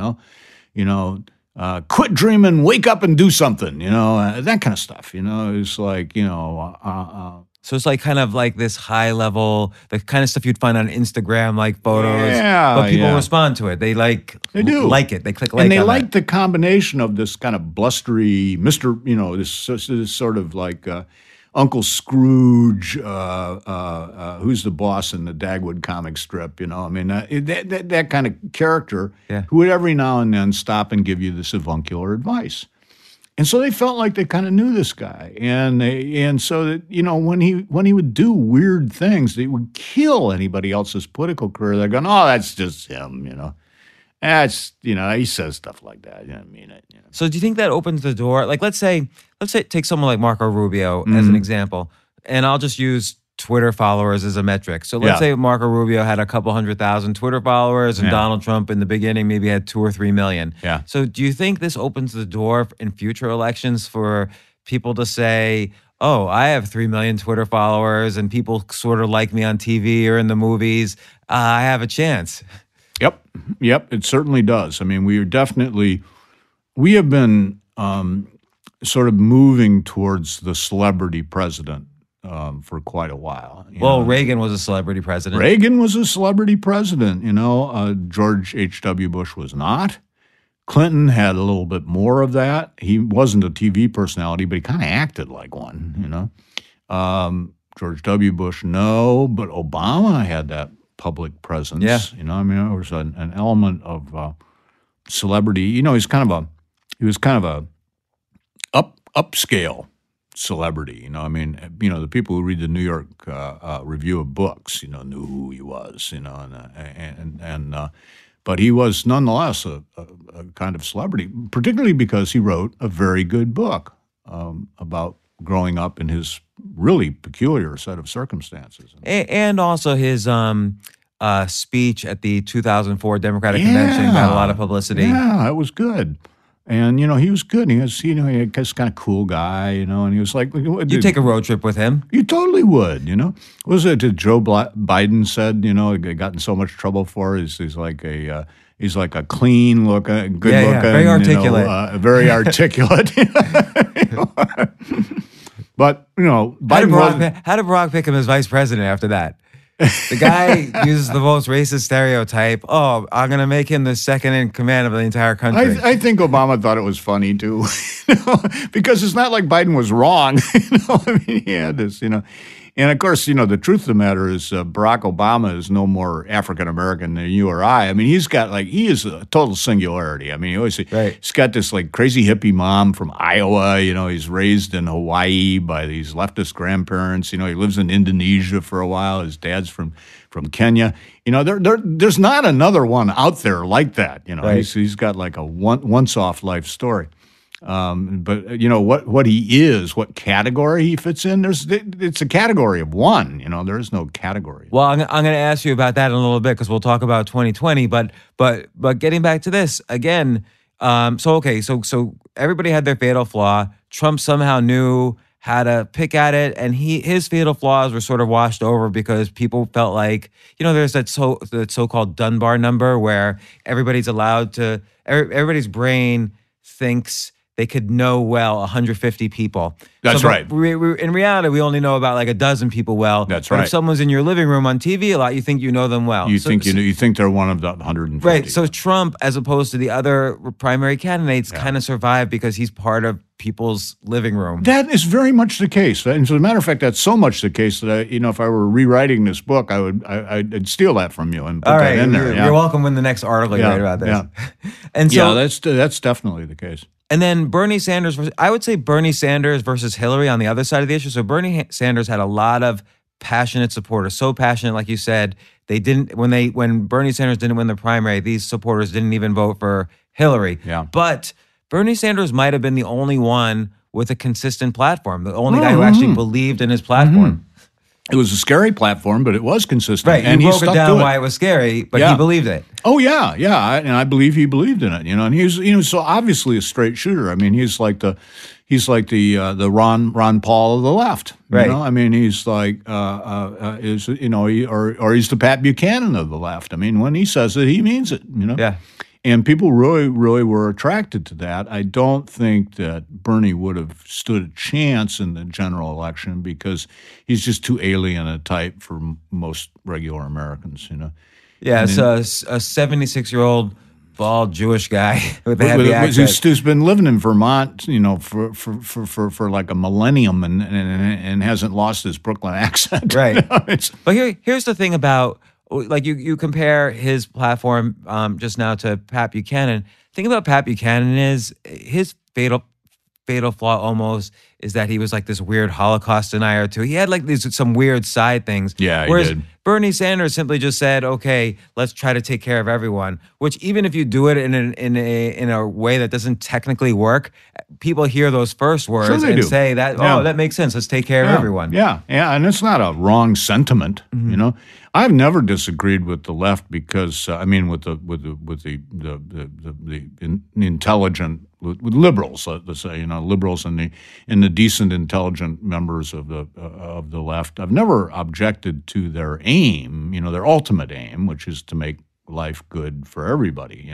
quit dreaming, wake up and do something, that kind of stuff, it's like, So it's like kind of like this high level, the kind of stuff you'd find on Instagram, like photos. Yeah, but people respond to it. They do like it. They click like and they on like that. the combination of this kind of blustery this sort of like Uncle Scrooge, who's the boss in the Dagwood comic strip, that kind of character who would every now and then stop and give you this avuncular advice. And so they felt like they kind of knew this guy, and so that when he would do weird things, they would kill anybody else's political career. They're going, oh, that's just him, That's he says stuff like that. I mean it. So do you think that opens the door? Like, let's say take someone like Marco Rubio as an example, and I'll just use Twitter followers as a metric. So let's say Marco Rubio had a couple 100,000 Twitter followers, and Donald Trump in the beginning maybe had 2 or 3 million. Yeah. So do you think this opens the door in future elections for people to say, oh, I have 3 million Twitter followers and people sort of like me on TV or in the movies, I have a chance? Yep, it certainly does. I mean, we have been sort of moving towards the celebrity president for quite a while. Reagan was a celebrity president. Reagan was a celebrity president, George H.W. Bush was not. Clinton had a little bit more of that. He wasn't a TV personality, but he kind of acted like one, George W. Bush, no, but Obama had that public presence. Yeah. There was an element of celebrity. He was kind of a upscale celebrity. The people who read the New York Review of Books, knew who he was. But he was nonetheless a kind of celebrity, particularly because he wrote a very good book about growing up in his really peculiar set of circumstances. And also his speech at the 2004 Democratic Convention got a lot of publicity. Yeah, it was good. And, he was good. He was, he was kind of cool guy, and he was like... You'd take a road trip with him. You totally would, What was it that Joe Biden said, he got in so much trouble for? He's like a clean looking, good looking. Very articulate. Very articulate. But, Biden how did Barack pick him as vice president after that? The guy uses the most racist stereotype. Oh, I'm going to make him the second in command of the entire country. I think Obama thought it was funny, too, because it's not like Biden was wrong. He had this, And, of course, the truth of the matter is Barack Obama is no more African-American than you or I. He is a total singularity. He's got this, crazy hippie mom from Iowa. He's raised in Hawaii by these leftist grandparents. He lives in Indonesia for a while. His dad's from Kenya. There's not another one out there like that. He's got a once-off life story. But what he is, what category he fits in, it's a category of one. There is no category. Well, I'm going to ask you about that in a little bit because we'll talk about 2020. But getting back to this again, so everybody had their fatal flaw. Trump somehow knew how to pick at it, and his fatal flaws were sort of washed over because people felt like there's that so-called Dunbar number where everybody's brain thinks they could know 150 people. That's right. In reality, we only know about a dozen people well. That's but right. If someone's in your living room on TV a lot, you think you know them well. You think they're one of the 150. Right. So Trump, as opposed to the other primary candidates, kind of survived because he's part of people's living room. That is very much the case. And as a matter of fact, that's so much the case that if I were rewriting this book, I'd steal that from you and put that in there. You're welcome in the next article you write about this. Yeah. And so that's definitely the case. And then Bernie Sanders, I would say Bernie Sanders versus Hillary on the other side of the issue. So Bernie Sanders had a lot of passionate supporters, so passionate, like you said, they didn't, when Bernie Sanders didn't win the primary, these supporters didn't even vote for Hillary. Yeah. But Bernie Sanders might have been the only one with a consistent platform, the only guy who actually believed in his platform. It was a scary platform, but it was consistent. Right, and he he broke stuck it down to why it was scary, but he believed it. Oh yeah, and I believe he believed in it. And he's so obviously a straight shooter. He's like the Ron Paul of the left. Right. He's like he's the Pat Buchanan of the left. When he says it, he means it. Yeah. And people really, really were attracted to that. I don't think that Bernie would have stood a chance in the general election because he's just too alien a type for most regular Americans, Yeah, so a 76-year-old bald Jewish guy with a heavy accent who's been living in Vermont, for like a millennium and hasn't lost his Brooklyn accent. Right. But here's the thing about, you compare his platform just now to Pat Buchanan. The thing about Pat Buchanan is his fatal fatal flaw almost is that he was like this weird Holocaust denier too. He had like some weird side things. Yeah, he Whereas did. Bernie Sanders simply just said, okay, let's try to take care of everyone, which even if you do it in a way that doesn't technically work, people hear those first words Sure they and do. say that, Yeah. that makes sense. Let's take care of everyone. Yeah, and it's not a wrong sentiment. You know, I've never disagreed with the left because with the intelligent with liberals, let's say, liberals and the decent, intelligent members of the left. I've never objected to their aim, their ultimate aim, which is to make life good for everybody.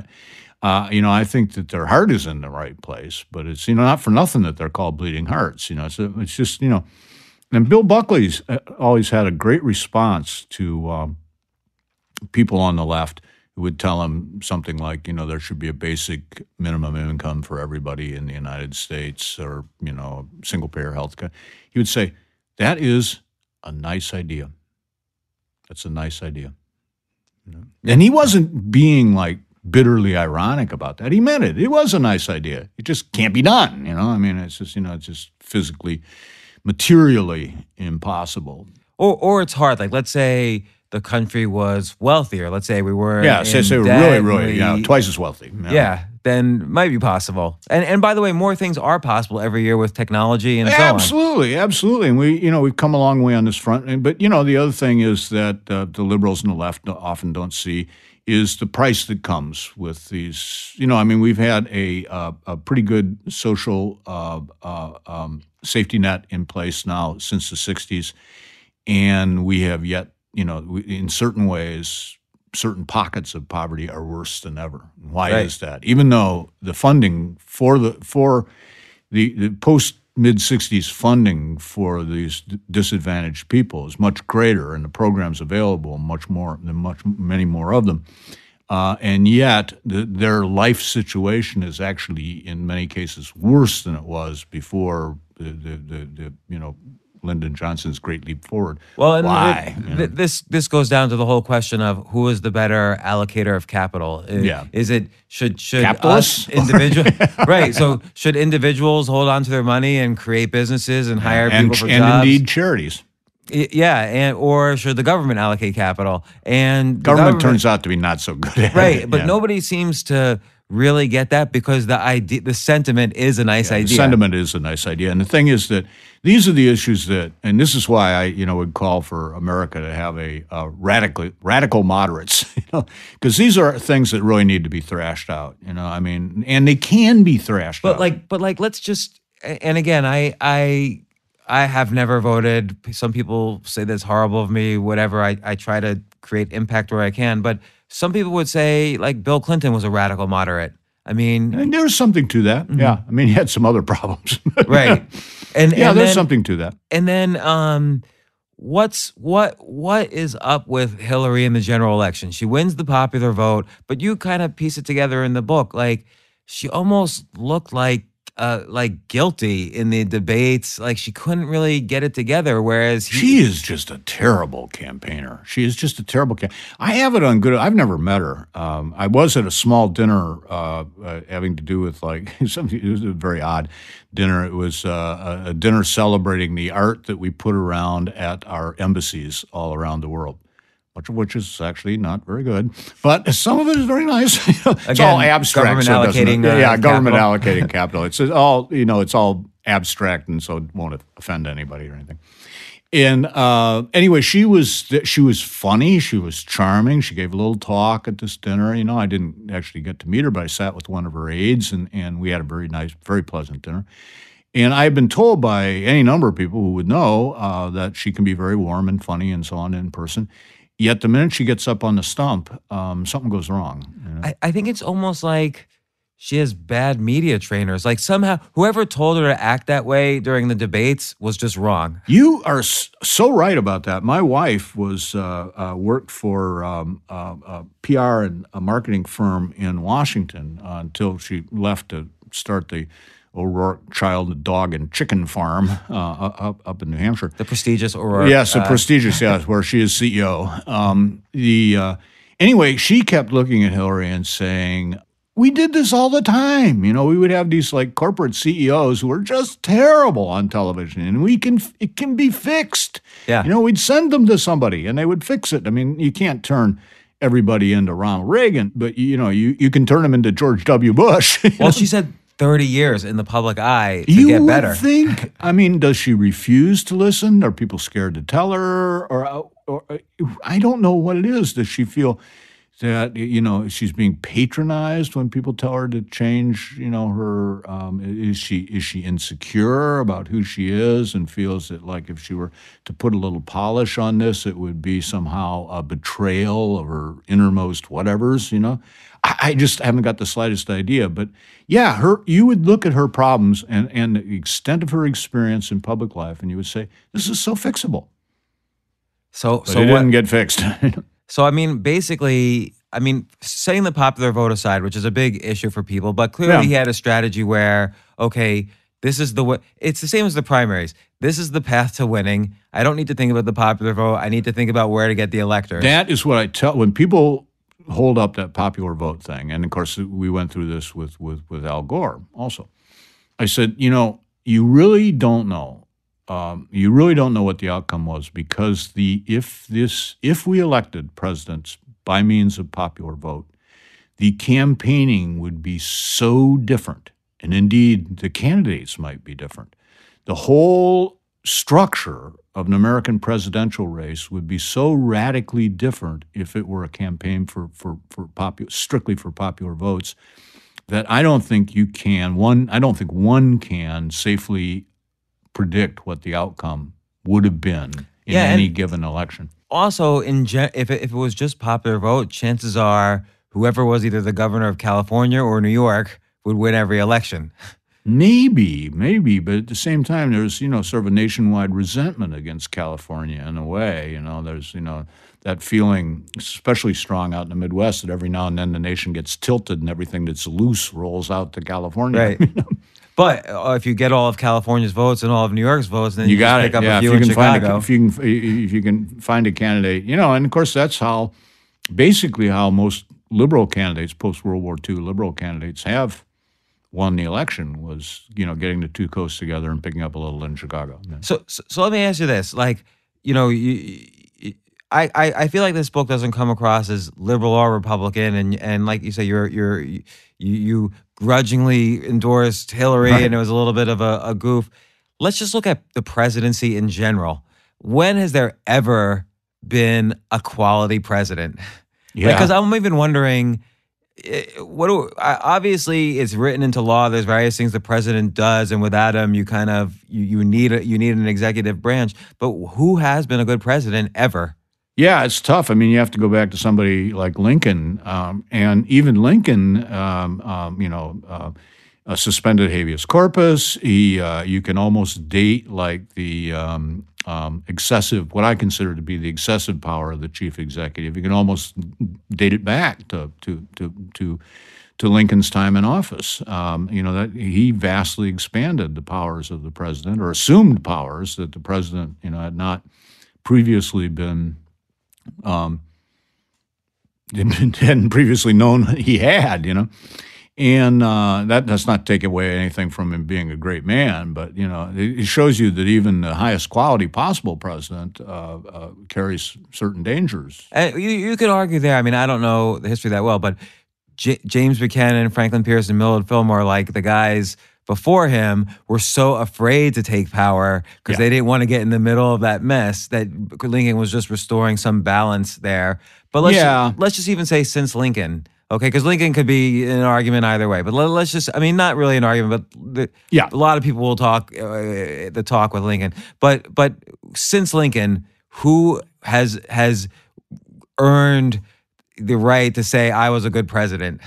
I think that their heart is in the right place, but it's not for nothing that they're called bleeding hearts. It's just and Bill Buckley's always had a great response to people on the left who would tell him something like, there should be a basic minimum income for everybody in the United States, or single payer health care. He would say, that is a nice idea. That's a nice idea. And he wasn't being like bitterly ironic about that. He meant it. It was a nice idea. It just can't be done. It's just, it's just physically, materially impossible. Or it's hard. Like, let's say the country was wealthier. Let's say we were say they were really, twice as wealthy. Yeah, then it might be possible. And by the way, more things are possible every year with technology and so on. Absolutely. And we've come a long way on this front. But the other thing is that the liberals and the left often don't see is the price that comes with these. We've had a pretty good social safety net in place now since the 60s, and we have yet, in certain ways, certain pockets of poverty are worse than ever. Why is that? Even though the funding for the post mid-60s funding for these disadvantaged people is much greater, and the programs available many more of them. And yet, their life situation is actually, in many cases, worse than it was before the Lyndon Johnson's great leap forward. Well, and why? This goes down to the whole question of who is the better allocator of capital. Is it should capitalists? Us individual right? So should individuals hold on to their money and create businesses and hire people for jobs? And indeed charities. Yeah, or should the government allocate capital? And government turns out to be not so good at it. But nobody seems to really get that because the sentiment is a nice idea. The sentiment is a nice idea. And the thing is that these are the issues that, and this is why I, would call for America to have a radical moderates, because these are things that really need to be thrashed out, and they can be thrashed out. But let's just, and again, I have never voted. Some people say that's horrible of me, whatever. I try to create impact where I can, but some people would say, like, Bill Clinton was a radical moderate. And there's something to that. Mm-hmm. Yeah. He had some other problems. Right. And there's something to that. And then what is up with Hillary in the general election? She wins the popular vote, but you kind of piece it together in the book. Like, she almost looked like guilty in the debates. Like, she couldn't really get it together, whereas she is just a terrible campaigner. She is just a terrible I have it on good. I've never met her. I was at a small dinner having to do with something. It was a very odd dinner. It was a dinner celebrating the art that we put around at our embassies all around the world. Much of which is actually not very good, but some of it is very nice. It's Again, all abstract. Government allocating government capital. allocating capital. It's all it's all abstract, and so it won't offend anybody or anything. And anyway, she was funny. She was charming. She gave a little talk at this dinner. I didn't actually get to meet her, but I sat with one of her aides, and we had a very nice, very pleasant dinner. And I've been told by any number of people who would know that she can be very warm and funny and so on in person. Yet the minute she gets up on the stump, something goes wrong. I think it's almost like she has bad media trainers. Like, somehow whoever told her to act that way during the debates was just wrong. You are so right about that. My wife was worked for a PR and a marketing firm in Washington until she left to start the O'Rourke Child, Dog, and Chicken Farm up in New Hampshire. The prestigious O'Rourke. Yes, the prestigious, where she is CEO. Anyway, she kept looking at Hillary and saying, we did this all the time. You know, we would have these like corporate CEOs who were just terrible on television, and it can be fixed. Yeah. You know, we'd send them to somebody and they would fix it. I mean, you can't turn everybody into Ronald Reagan, but you can turn them into George W. Bush. Well, she said 30 years in the public eye to get better. You would think, I mean, does she refuse to listen? Are people scared to tell her? Or I don't know what it is. Does she feel that, she's being patronized when people tell her to change, her, is she insecure about who she is and feels that, like, if she were to put a little polish on this, it would be somehow a betrayal of her innermost whatevers, I just haven't got the slightest idea. But yeah, you would look at her problems and the extent of her experience in public life, and you would say, this is so fixable. But it didn't get fixed. So, I mean, basically, setting the popular vote aside, which is a big issue for people, but clearly he had a strategy where, okay, this is the way. It's the same as the primaries. This is the path to winning. I don't need to think about the popular vote. I need to think about where to get the electors. That is what I tell when people hold up that popular vote thing. And, of course, we went through this with Al Gore also. I said, you really don't know. You really don't know what the outcome was, because if we elected presidents by means of popular vote, the campaigning would be so different, and indeed the candidates might be different. The whole structure of an American presidential race would be so radically different if it were a campaign strictly for popular votes, that I don't think one can safely predict what the outcome would have been in any given election. Also, if it was just popular vote, chances are whoever was either the governor of California or New York would win every election. Maybe, but at the same time, there's, sort of a nationwide resentment against California in a way. There's, that feeling, especially strong out in the Midwest, that every now and then the nation gets tilted and everything that's loose rolls out to California. Right. But if you get all of California's votes and all of New York's votes, then you got just pick up a few in Chicago. If you can find a candidate, and of course that's basically how most liberal candidates, post-World War II liberal candidates, have won the election, was, getting the two coasts together and picking up a little in Chicago. Yeah. So let me ask you this, like, I feel like this book doesn't come across as liberal or Republican, and like you say, you grudgingly endorsed Hillary, right, and it was a little bit of a goof. Let's just look at the presidency in general. When has there ever been a quality president? Yeah. Because I'm even wondering, obviously it's written into law. There's various things the president does, and without him, you kind of you need an executive branch. But who has been a good president ever? Yeah, it's tough. I mean, you have to go back to somebody like Lincoln, and even Lincoln, suspended habeas corpus. You can almost date like the excessive, what I consider to be the excessive power of the chief executive. You can almost date it back to Lincoln's time in office. That he vastly expanded the powers of the president, or assumed powers that the president, had not previously been. Hadn't previously known he had, and that does not take away anything from him being a great man, but it shows you that even the highest quality possible president carries certain dangers. You could argue there. I mean, I don't know the history that well, but James Buchanan, Franklin Pierce, and Millard Fillmore, like the guys before him, were so afraid to take power because they didn't want to get in the middle of that mess, that Lincoln was just restoring some balance there. But let's just even say since Lincoln, okay, because Lincoln could be an argument either way. But let's just, not really an argument, but a lot of people will talk the talk with Lincoln. But since Lincoln, who has earned the right to say I was a good president?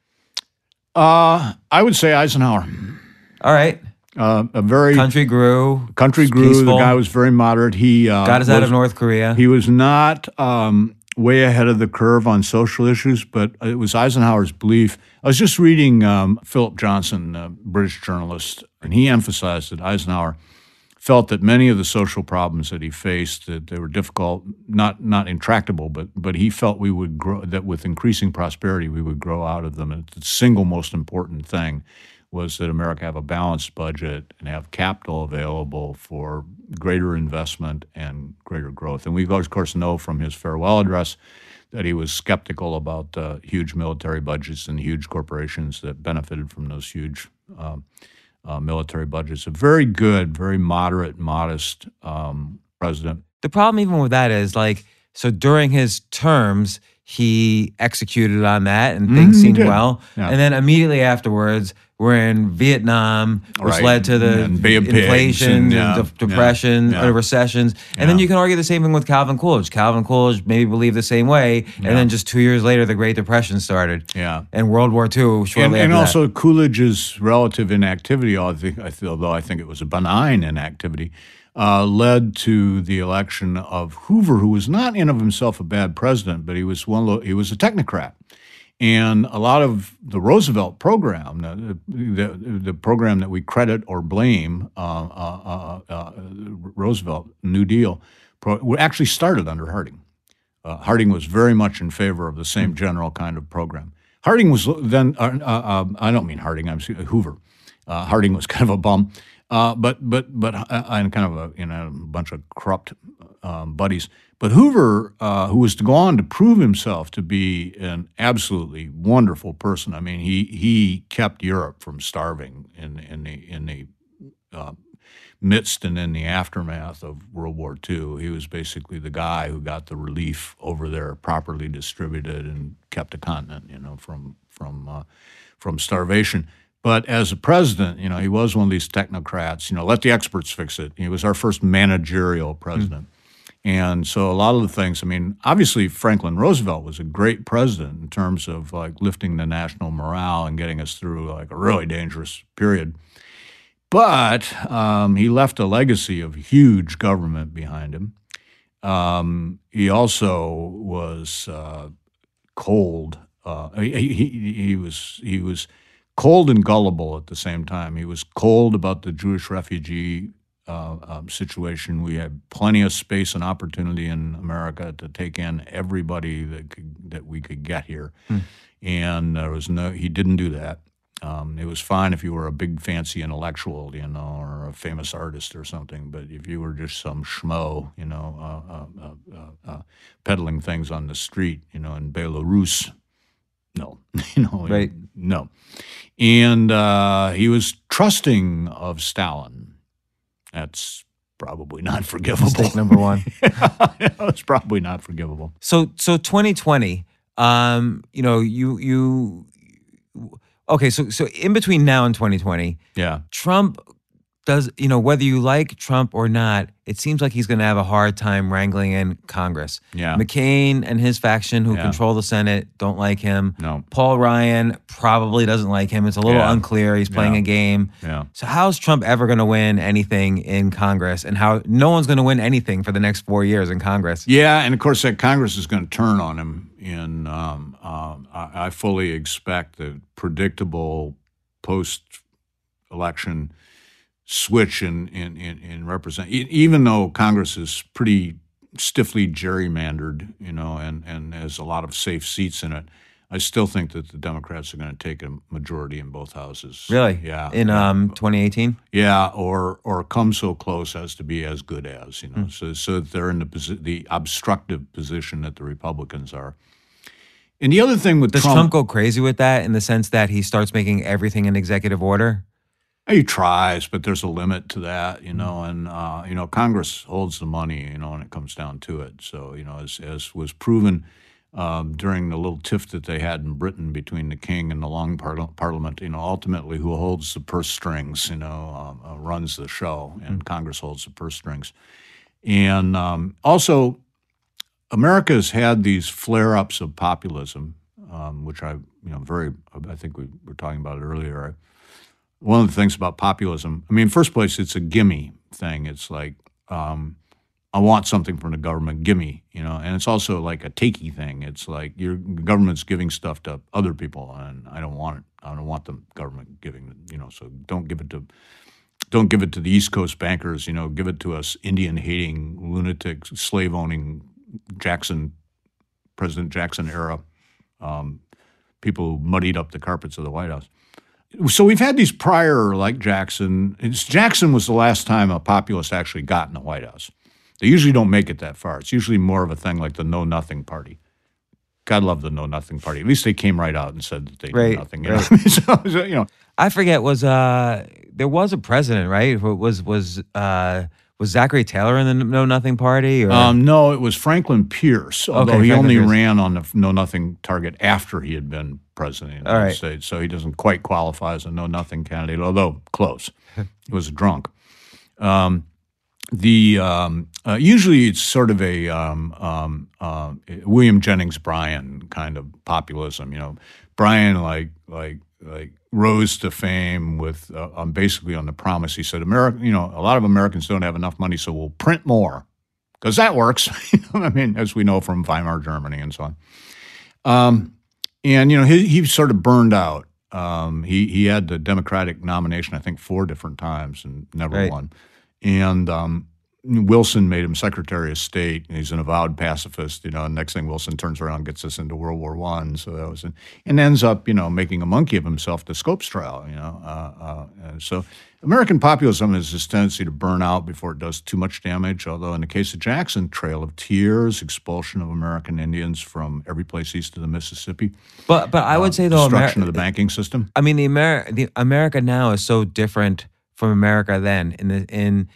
I would say Eisenhower. All right. A very country grew. Peaceful. The guy was very moderate. He got us out of North Korea. He was not way ahead of the curve on social issues, but it was Eisenhower's belief. I was just reading Philip Johnson, a British journalist, and he emphasized that Eisenhower felt that many of the social problems that he faced, that they were difficult, not intractable, but he felt we would grow, that with increasing prosperity we would grow out of them. And the single most important thing was that America have a balanced budget and have capital available for greater investment and greater growth. And we, of course, know from his farewell address that he was skeptical about huge military budgets and huge corporations that benefited from those huge military budgets. A very good, very moderate, modest president. The problem even with that is, like, so during his terms, he executed on that and things seemed well. Yeah. And then immediately afterwards, we're in Vietnam, which led to the inflation, depression, recessions. And then you can argue the same thing with Calvin Coolidge. Calvin Coolidge maybe believed the same way. And then just 2 years later, the Great Depression started. Yeah. And World War II shortly after and also Coolidge's relative inactivity, although I think it was a benign inactivity, led to the election of Hoover, who was not in of himself a bad president, but he was a technocrat. And a lot of the Roosevelt program, the program that we credit or blame, Roosevelt New Deal, actually started under Harding. Harding was very much in favor of the same general kind of program. Harding was then, I don't mean Harding, I'm Hoover. Harding was kind of a bum. But and kind of a bunch of corrupt buddies. But Hoover, who was to go on to prove himself to be an absolutely wonderful person. I mean, he kept Europe from starving in the midst and in the aftermath of World War II. He was basically the guy who got the relief over there properly distributed and kept the continent, from starvation. But as a president, he was one of these technocrats, let the experts fix it. He was our first managerial president. And so a lot of the things, obviously Franklin Roosevelt was a great president in terms of like lifting the national morale and getting us through like a really dangerous period. But he left a legacy of huge government behind him. He also was cold. He was cold and gullible at the same time. He was cold about the Jewish refugee situation. We had plenty of space and opportunity in America to take in everybody that we could get here, and he didn't do that. It was fine if you were a big fancy intellectual, or a famous artist or something, but if you were just some schmo, peddling things on the street, in Belarus, no, right. No. And he was trusting of Stalin. That's probably not forgivable. Mistake number one. It's probably not forgivable. So 2020, okay, so in between now and 2020, Trump does, whether you like Trump or not, it seems like he's going to have a hard time wrangling in Congress. Yeah. McCain and his faction who control the Senate don't like him. No. Paul Ryan probably doesn't like him. It's a little unclear. He's playing a game. Yeah. So how's Trump ever going to win anything in Congress, and how no one's going to win anything for the next 4 years in Congress? Yeah, and of course that Congress is going to turn on him. I fully expect the predictable post-election switch in represent, even though Congress is pretty stiffly gerrymandered, and has a lot of safe seats in it. I still think that the Democrats are going to take a majority in both houses. Really? Yeah. In 2018? Yeah, or come so close as to be as good as, so that they're in the obstructive position that the Republicans are. And the other thing with Does Trump go crazy with that in the sense that he starts making everything an executive order? He tries, but there's a limit to that, and Congress holds the money, when it comes down to it. So, as was proven during the little tiff that they had in Britain between the king and the Long Parliament, ultimately who holds the purse strings, runs the show, and Congress holds the purse strings. And also, America's had these flare-ups of populism, which I think we were talking about it earlier. One of the things about populism, first place, it's a gimme thing. It's like, I want something from the government, gimme, and it's also like a takey thing. It's like the government's giving stuff to other people, and I don't want it. I don't want the government giving, so don't give it to don't give it to the East Coast bankers, give it to us Indian-hating, lunatic, slave-owning President Jackson era people who muddied up the carpets of the White House. So we've had these prior, like Jackson. Jackson was the last time a populist actually got in the White House. They usually don't make it that far. It's usually more of a thing like the Know-Nothing Party. God love the Know-Nothing Party. At least they came right out and said that they knew nothing. So, I forget, there was a president, right? Was Zachary Taylor in the Know-Nothing Party? Or? No, it was Franklin Pierce, although he only ran on the Know-Nothing target after he had been president of the United States, so he doesn't quite qualify as a Know-Nothing candidate, although close. He was drunk. Usually it's sort of a William Jennings Bryan kind of populism. Bryan like rose to fame with basically on the promise. He said, a lot of Americans don't have enough money, so we'll print more because that works. As we know from Weimar Germany and so on. He sort of burned out. He had the Democratic nomination, I think, 4 different times and never won. And Wilson made him Secretary of State, and he's an avowed pacifist. Next thing Wilson turns around and gets us into World War I. So that was, and ends up, making a monkey of himself to Scopes trial. So American populism has this tendency to burn out before it does too much damage. Although in the case of Jackson, Trail of Tears, expulsion of American Indians from every place east of the Mississippi. But I would say though, destruction of the banking system. The America now is so different from America then.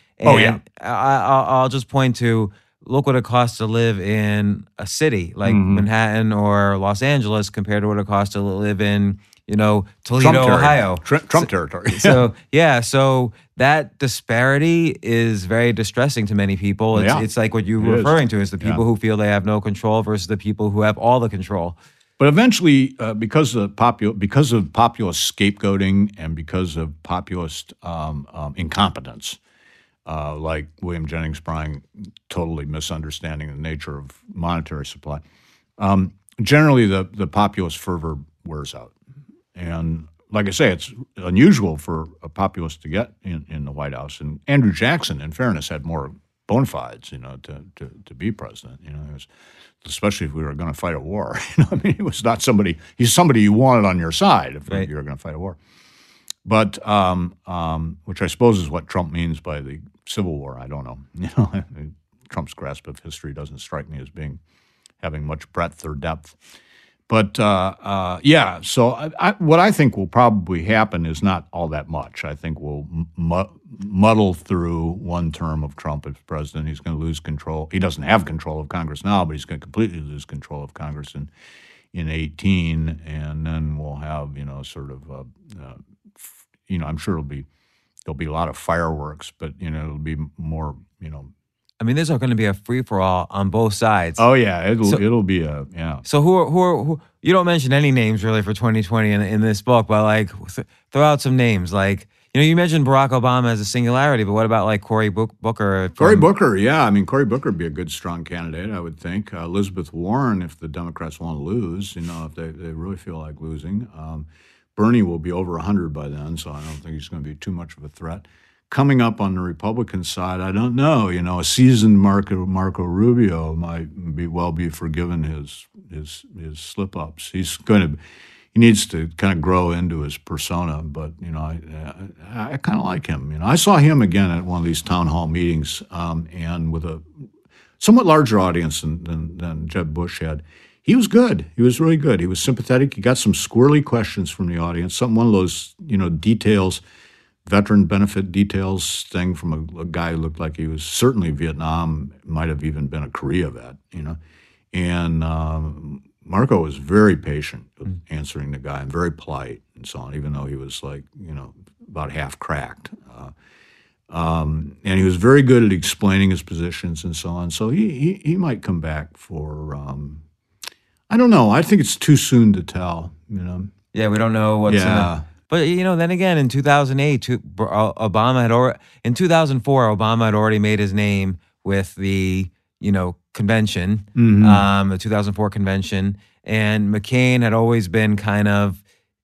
I'll just point to, look what it costs to live in a city like Manhattan or Los Angeles compared to what it costs to live in, Toledo, Ohio. Trump territory. So that disparity is very distressing to many people. It's like what you were referring to is the people who feel they have no control versus the people who have all the control. But eventually, because of populist scapegoating and because of populist incompetence, like William Jennings Bryan totally misunderstanding the nature of monetary supply, generally the populist fervor wears out. And like I say, it's unusual for a populist to get in the White House. And Andrew Jackson, in fairness, had more bona fides, to be president. He was, especially if we were going to fight a war. He was not somebody. He's somebody you wanted on your side if you were going to fight a war. But which I suppose is what Trump means by the Civil War. I don't know. Trump's grasp of history doesn't strike me as having much breadth or depth. But so what I think will probably happen is not all that much. I think we'll muddle through one term of Trump as president. He's going to lose control. He doesn't have control of Congress now, but he's going to completely lose control of Congress in 2018, and then we'll have I'm sure there'll be a lot of fireworks, but it'll be more there's going to be a free-for-all on both sides. Oh yeah, it'll be a yeah. So who you don't mention any names really for 2020 in this book, but throw out some names. You mentioned Barack Obama as a singularity, but what about Cory Booker? Cory Booker, yeah. Cory Booker would be a good, strong candidate, I would think. Elizabeth Warren, if the Democrats want to lose, if they really feel like losing. Bernie will be over 100 by then, so I don't think he's going to be too much of a threat. Coming up on the Republican side, I don't know. A seasoned Marco Rubio might be forgiven his slip-ups. He needs to kind of grow into his persona, but I kind of like him. I saw him again at one of these town hall meetings, and with a somewhat larger audience than Jeb Bush had. He was good. He was really good. He was sympathetic. He got some squirrely questions from the audience. One of those details. Veteran benefit details thing from a guy who looked like he was certainly Vietnam, might have even been a Korea vet, And Marco was very patient with answering the guy and very polite and so on, even though he was about half cracked. And he was very good at explaining his positions and so on. So he might come back for, I don't know. I think it's too soon to tell, Yeah, we don't know what's in the... But, then again, in 2008, in 2004, Obama had already made his name with the, convention, the 2004 convention. And McCain had always been kind of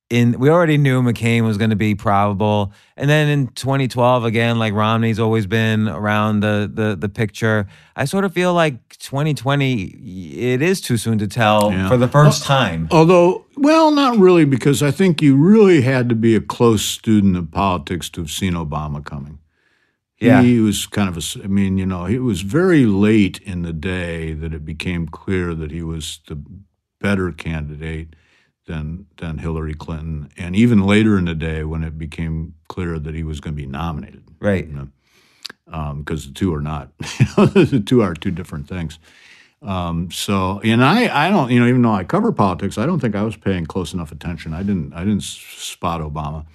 we already knew McCain was going to be probable. And then in 2012, again, like Romney's always been around the picture. I sort of feel like 2020, it is too soon to tell for the first time. Although, well, not really, because I think you really had to be a close student of politics to have seen Obama coming. Yeah. He was kind of it was very late in the day that it became clear that he was the better candidate than Hillary Clinton, and even later in the day when it became clear that he was going to be nominated. Right. Because the two are not. The two are two different things. So, and I don't, even though I cover politics, I don't think I was paying close enough attention. I didn't spot Obama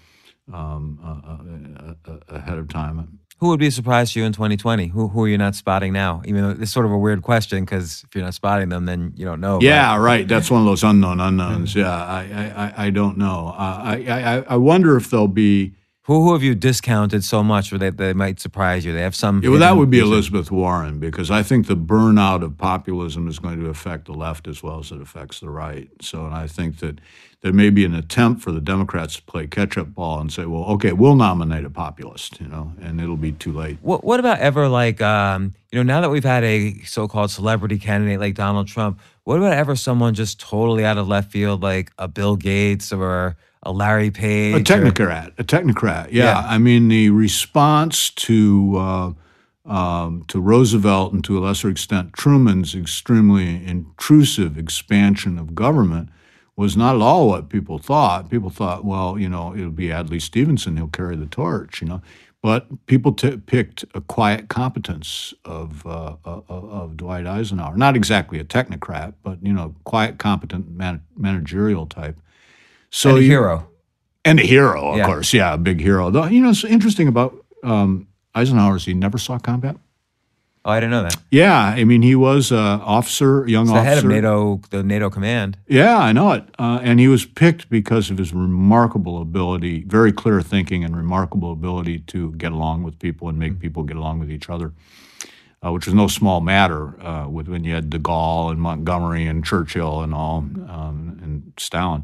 ahead of time. Who would be a surprise to you in 2020? Who are you not spotting now? Even though it's sort of a weird question, because if you're not spotting them, then you don't know. Yeah, right. That's one of those unknown unknowns. Yeah, I don't know. I wonder if there'll be. Who have you discounted so much, or they might surprise you? They have some. Yeah, well, that would be Elizabeth Warren, because I think the burnout of populism is going to affect the left as well as it affects the right. So, and I think that there may be an attempt for the Democrats to play catch-up ball and say, well, okay, we'll nominate a populist, and it'll be too late. What about ever like, now that we've had a so-called celebrity candidate like Donald Trump, what about ever someone just totally out of left field, like a Bill Gates or a Larry Page? A technocrat. Yeah. I mean, the response to Roosevelt and to a lesser extent Truman's extremely intrusive expansion of government was not at all what people thought. People thought, well, it'll be Adlai Stevenson, he'll carry the torch, But people picked a quiet competence of Dwight Eisenhower. Not exactly a technocrat, but, quiet, competent, managerial type. So and a hero. And a hero, of course. Yeah, a big hero. Though, it's interesting about Eisenhower is he never saw combat. Oh, I didn't know that. Yeah, I mean, he was an officer, young officer. The head of the NATO command. Yeah, I know it. And he was picked because of his remarkable ability, very clear thinking and remarkable ability to get along with people and make people get along with each other, which was no small matter when you had de Gaulle and Montgomery and Churchill and all, and Stalin.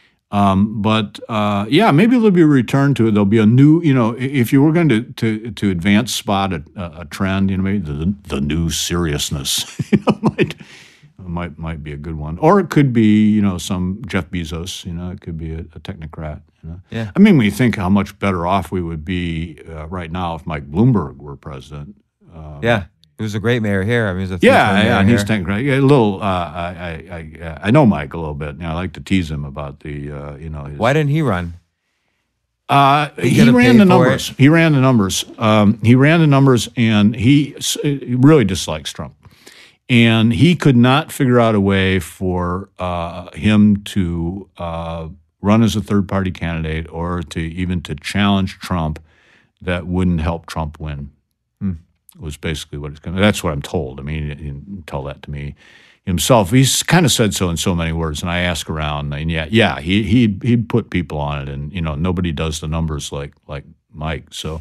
But maybe there'll be a return to it. There'll be a new, if you were going to advance spot a trend, maybe the new seriousness, might be a good one. Or it could be, some Jeff Bezos, it could be a technocrat. Yeah. I mean, when you think how much better off we would be right now if Mike Bloomberg were president. Yeah. He was a great mayor here. I mean, he's he's technically a little. I know Mike a little bit. I like to tease him about the. His, why didn't he run? He ran the numbers. He ran the numbers, and he really dislikes Trump, and he could not figure out a way for him to run as a third-party candidate or to challenge Trump that wouldn't help Trump win. Was basically what it's going to. That's what I'm told. I mean, he didn't tell that to me himself. He's kind of said so in so many words, and I ask around, and he'd put people on it, and nobody does the numbers like Mike. So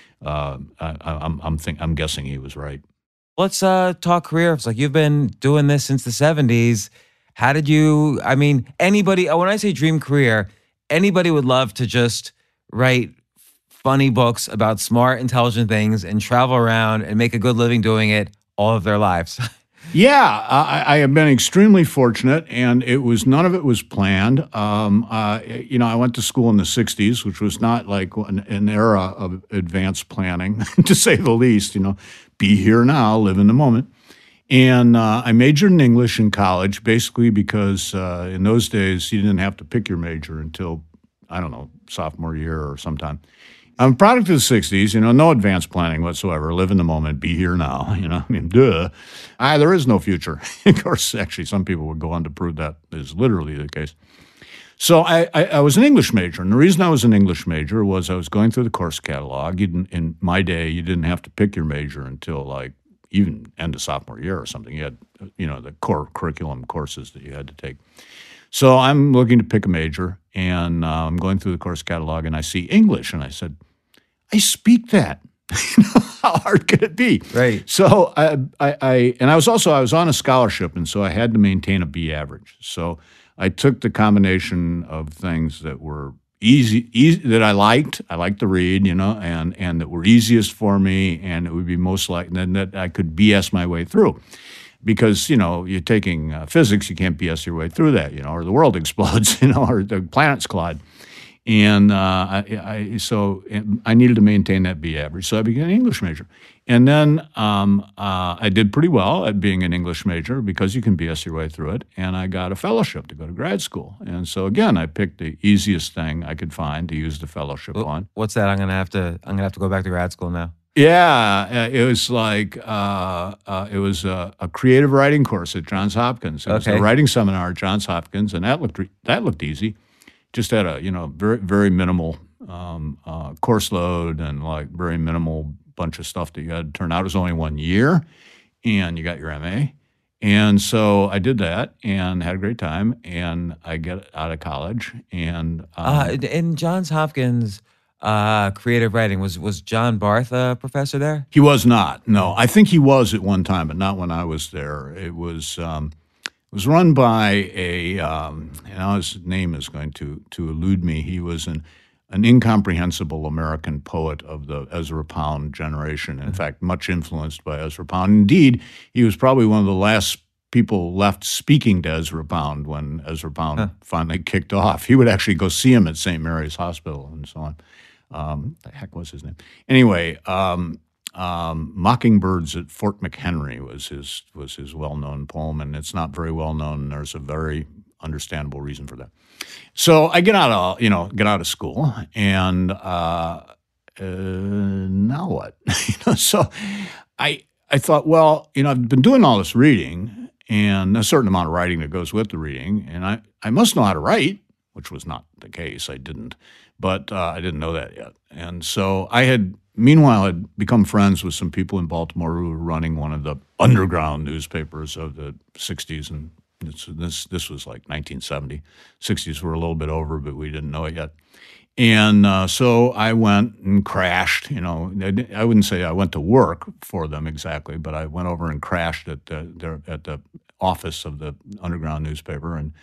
I'm guessing he was right. Let's talk career. It's like you've been doing this since the 70s. How did you? I mean, anybody. When I say dream career, anybody would love to just write funny books about smart, intelligent things and travel around and make a good living doing it all of their lives. Yeah, I have been extremely fortunate, and none of it was planned. I went to school in the 60s, which was not like an era of advanced planning, to say the least. Be here now, live in the moment. And I majored in English in college, basically because in those days you didn't have to pick your major until, sophomore year or sometime. I'm a product of the 60s, no advanced planning whatsoever. Live in the moment, be here now, duh. There is no future. Of course, actually, some people would go on to prove that is literally the case. So I was an English major, and the reason I was an English major was I was going through the course catalog. In my day, you didn't have to pick your major until even end of sophomore year or something. You had, the core curriculum courses that you had to take. So I'm looking to pick a major, and I'm going through the course catalog, and I see English, and I said, I speak that. How hard could it be? Right. So I was on a scholarship, and so I had to maintain a B average. So I took the combination of things that were easy that I liked to read, and that were easiest for me, and it would be most likely then that I could BS my way through. Because, you're taking physics, you can't BS your way through that, or the world explodes, or the planets collide. And so I needed to maintain that B average. So I became an English major. And then I did pretty well at being an English major because you can BS your way through it. And I got a fellowship to go to grad school. And so again, I picked the easiest thing I could find to use the fellowship on. What's that? I'm gonna have to go back to grad school now. Yeah, it was like it was a creative writing course at Johns Hopkins. It was a writing seminar at Johns Hopkins, and that looked easy. Just had a very very minimal course load and like very minimal bunch of stuff that you had to turn out. It was only 1 year, and you got your MA. And so I did that and had a great time. And I get out of college and in Johns Hopkins. Creative writing, was John Barth a professor there? He was not. No, I think he was at one time, but not when I was there. It was run by now his name is going to elude me. He was an incomprehensible American poet of the Ezra Pound generation. In fact, much influenced by Ezra Pound. Indeed, he was probably one of the last people left speaking to Ezra Pound when Ezra Pound finally kicked off. He would actually go see him at St. Mary's Hospital and so on. The heck was his name? Anyway, Mockingbirds at Fort McHenry was his well-known poem, and it's not very well known. And there's a very understandable reason for that. So I get out of school, and now what? So I thought, well, I've been doing all this reading and a certain amount of writing that goes with the reading, and I must know how to write, which was not the case. I didn't. But I didn't know that yet. And so I had become friends with some people in Baltimore who were running one of the underground newspapers of the 60s. And this was like 1970. 60s were a little bit over, but we didn't know it yet. And so I went and crashed. I wouldn't say I went to work for them exactly, but I went over and crashed at the office of the underground newspaper. And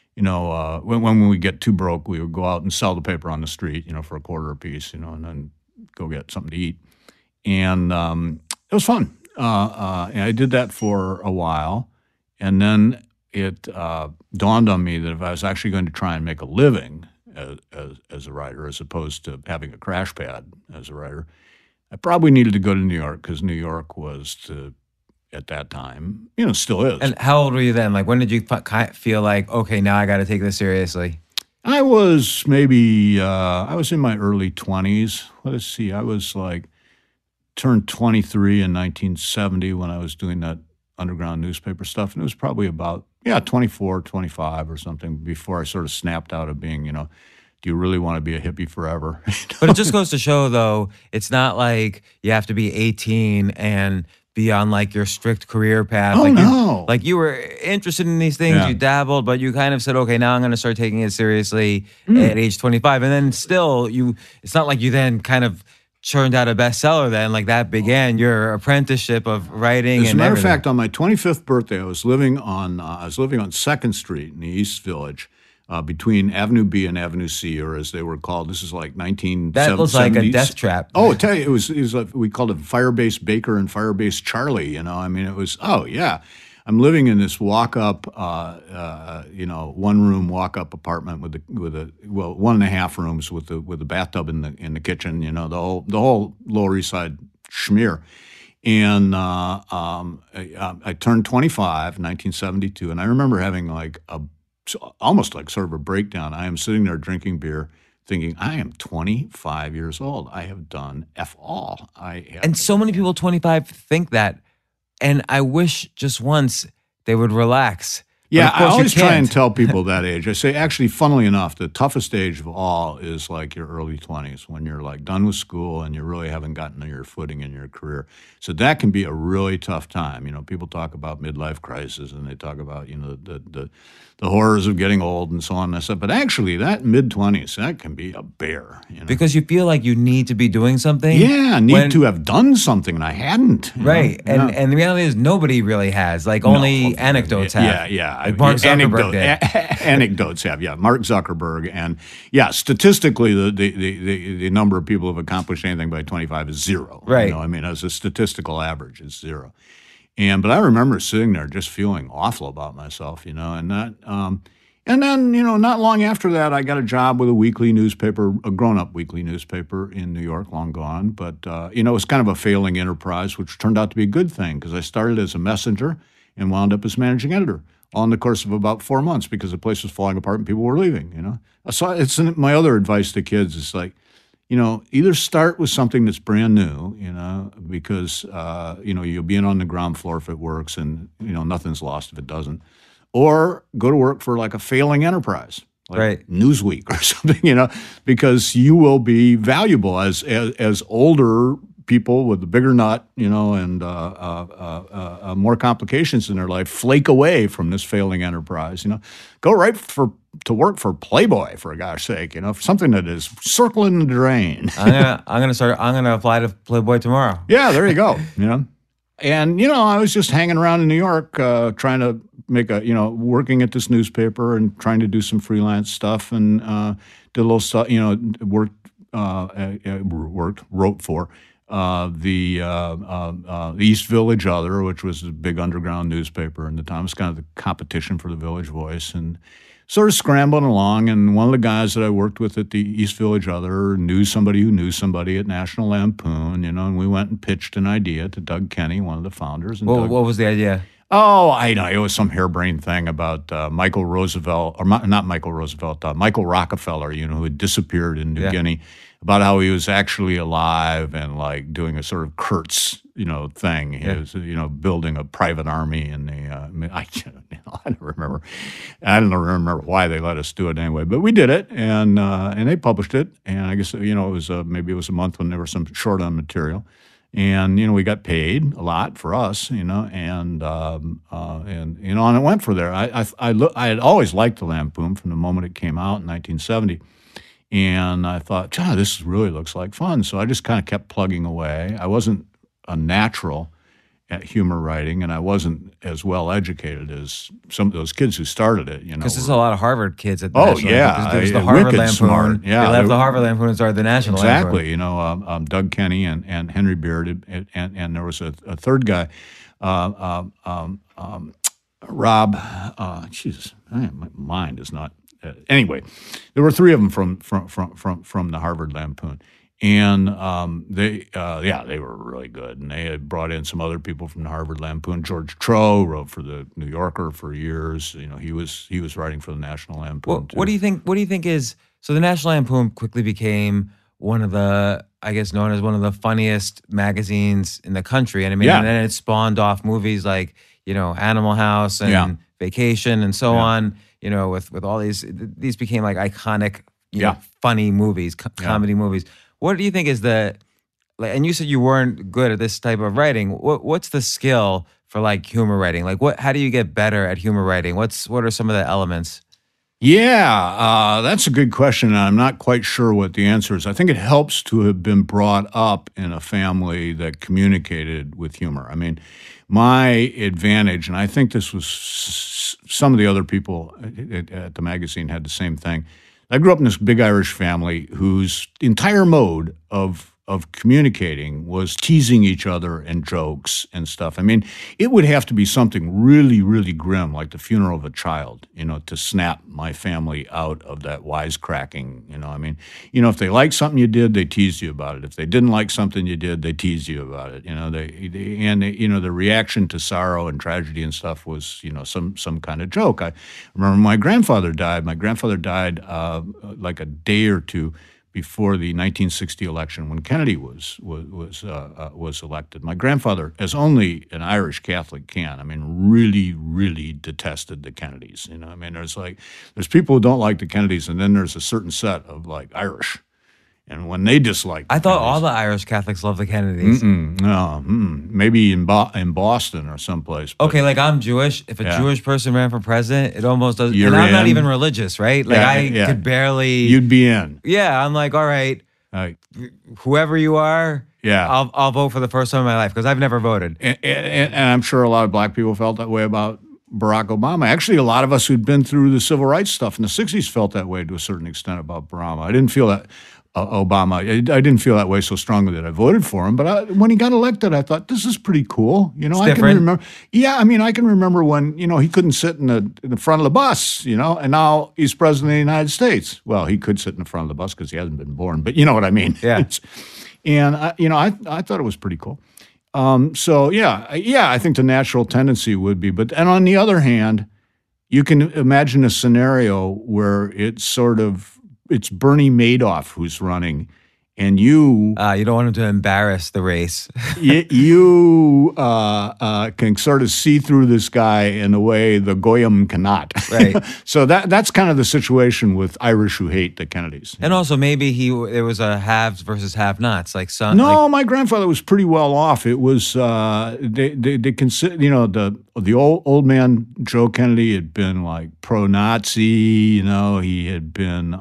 when we get too broke, we would go out and sell the paper on the street, for a quarter apiece, and then go get something to eat. And it was fun. And I did that for a while. And then it dawned on me that if I was actually going to try and make a living as a writer, as opposed to having a crash pad as a writer, I probably needed to go to New York because New York was at that time, still is. And how old were you then? Like, when did you feel like, okay, now I got to take this seriously? I was I was in my early 20s. Let's see, I was turned 23 in 1970 when I was doing that underground newspaper stuff. And it was probably about, 24, 25 or something before I sort of snapped out of being, do you really want to be a hippie forever? But it just goes to show, though, it's not like you have to be 18 and be on your strict career path. Oh, no. You were interested in these things, you dabbled, but you kind of said, okay, now I'm going to start taking it seriously at age 25. And then still, it's not like you then kind of churned out a bestseller then. That began your apprenticeship of writing. As a matter of fact, on my 25th birthday, I was living on 2nd Street in the East Village. Between Avenue B and Avenue C, or as they were called. This is like 1970s. That was like a death trap. Oh, I tell you, it was we called it Firebase Baker and Firebase Charlie. It was, I'm living in this walk-up, one-room walk-up apartment with 1.5 rooms with the bathtub in the kitchen. The whole Lower East Side schmear. And I turned 25 in 1972, and I remember having almost sort of a breakdown. I am sitting there drinking beer thinking, I am 25 years old. I have done F all. And so many people 25 think that. And I wish just once they would relax. Yeah, I always try and tell people that age. I say, actually, funnily enough, the toughest age of all is your early 20s, when you're done with school and you really haven't gotten your footing in your career. So that can be a really tough time. People talk about midlife crisis and they talk about, the horrors of getting old and so on and stuff. But actually, that mid-20s, that can be a bear. Because you feel like you need to be doing something. Yeah, to have done something, and I hadn't. Right, and the reality is nobody really has. Only anecdotes have. Yeah. Like Mark Zuckerberg did. Anecdotes have, yeah. Mark Zuckerberg. And, yeah, statistically, the number of people who have accomplished anything by 25 is zero. Right. You know, I mean, as a statistical average, it's zero. But I remember sitting there just feeling awful about myself, you know, and that and then, you know, not long after that, I got a job with a weekly newspaper, a grown-up weekly newspaper in New York, long gone. But, you know, it was kind of a failing enterprise, which turned out to be a good thing because I started as a messenger and wound up as managing editor all in the course of about 4 months because the place was falling apart and people were leaving, you know. So it's my other advice to kids is like, you know, either start with something that's brand new, you know, because, you know, you'll be in on the ground floor if it works and, you know, nothing's lost if it doesn't. Or go to work for like a failing enterprise, like Right. Newsweek or something, you know, because you will be valuable as older people with the bigger nut, you know, and more complications in their life flake away from this failing enterprise, you know. Go right to work for Playboy, for gosh sake, you know, for something that is circling the drain. I'm gonna apply to Playboy tomorrow. Yeah, there you go, you know. And, you know, I was just hanging around in New York trying to working at this newspaper and trying to do some freelance stuff and did a little stuff, you know, wrote for the East Village Other, which was a big underground newspaper in the time. It was kind of the competition for the Village Voice, and sort of scrambling along. And one of the guys that I worked with at the East Village Other knew somebody who knew somebody at National Lampoon, you know, and we went and pitched an idea to Doug Kenny, one of the founders. And What was the idea? Oh, I know. It was some harebrained thing about Michael Roosevelt, or not Michael Roosevelt, Michael Rockefeller, you know, who had disappeared in New Guinea, about how he was actually alive and like doing a sort of Kurtz, you know, thing. He was, you know, building a private army in the, I don't remember. I don't remember why they let us do it anyway, but we did it and they published it. And I guess, you know, it was maybe it was a month when there was some short on material. And, you know, we got paid a lot for us, you know, and you know, and it went for there. I had always liked the Lampoon from the moment it came out in 1970. And I thought, God, this really looks like fun. So I just kind of kept plugging away. I wasn't a natural at humor writing, and I wasn't as well educated as some of those kids who started it, you know. Because there's a lot of Harvard kids at the Oh, National yeah. Lampoon. There's the Harvard Wicked Lampoon. smart. Yeah, they left they- the Harvard Lampoon and started the National Exactly. Lampoon. You know, Doug Kenny and Henry Beard, and there was a third guy, Rob. Jesus, my mind is not. Anyway, there were three of them from the Harvard Lampoon, and they were really good. And they had brought in some other people from the Harvard Lampoon. George Trow wrote for the New Yorker for years. You know, he was writing for the National Lampoon. What do you think? What do you think is so? The National Lampoon quickly became one of the, I guess, known as one of the funniest magazines in the country. And I mean, and then it spawned off movies like, you know, Animal House and Vacation and so on. You know, with all these became like iconic, you know, funny movies, comedy movies. What do you think is the, like? And you said you weren't good at this type of writing. What's the skill for like humor writing? Like, how do you get better at humor writing? What are some of the elements? Yeah, that's a good question, and I'm not quite sure what the answer is. I think it helps to have been brought up in a family that communicated with humor. I mean, my advantage, and I think this was some of the other people at the magazine had the same thing. I grew up in this big Irish family whose entire mode of communicating was teasing each other and jokes and stuff. I mean, it would have to be something really, really grim, like the funeral of a child, you know, to snap my family out of that wisecracking, you know. I mean, you know, if they liked something you did, they teased you about it. If they didn't like something you did, they teased you about it. You know, you know, the reaction to sorrow and tragedy and stuff was, you know, some kind of joke. I remember my grandfather died. My grandfather died like a day or two before the 1960 election when Kennedy was elected. My grandfather, as only an Irish Catholic can, I mean, really, really detested the Kennedys. You know, I mean, there's people who don't like the Kennedys, and then there's a certain set of like Irish. And when they dislike I thought all the Irish Catholics love the Kennedys. Maybe in Boston or someplace. But Okay, like I'm Jewish. If a Jewish person ran for president, it almost does. You're and I'm not in. even religious, right? Like I could barely. You'd be in. Yeah, I'm like, all right, whoever you are. Yeah. I'll vote for the first time in my life because I've never voted. And I'm sure a lot of black people felt that way about Barack Obama. Actually, a lot of us who'd been through the civil rights stuff in the 60s felt that way to a certain extent about Obama. I didn't feel that Obama. I didn't feel that way so strongly that I voted for him. But when he got elected, I thought, this is pretty cool. You know, It's I can different. remember. Yeah, I mean, I can remember when, you know, he couldn't sit in the front of the bus, you know, and now he's president of the United States. Well, he could sit in the front of the bus because he hasn't been born, but you know what I mean. Yeah. And, I thought it was pretty cool. So, I think the natural tendency would be. And on the other hand, you can imagine a scenario where it's Bernie Madoff who's running, and you You don't want him to embarrass the race. you can sort of see through this guy in a way the Goyim cannot. Right. So that's kind of the situation with Irish who hate the Kennedys. And also maybe there was a haves versus have-nots. Like some. No, like, my grandfather was pretty well off. It was they consider, you know, the old man Joe Kennedy had been like pro-Nazi. You know, he had been.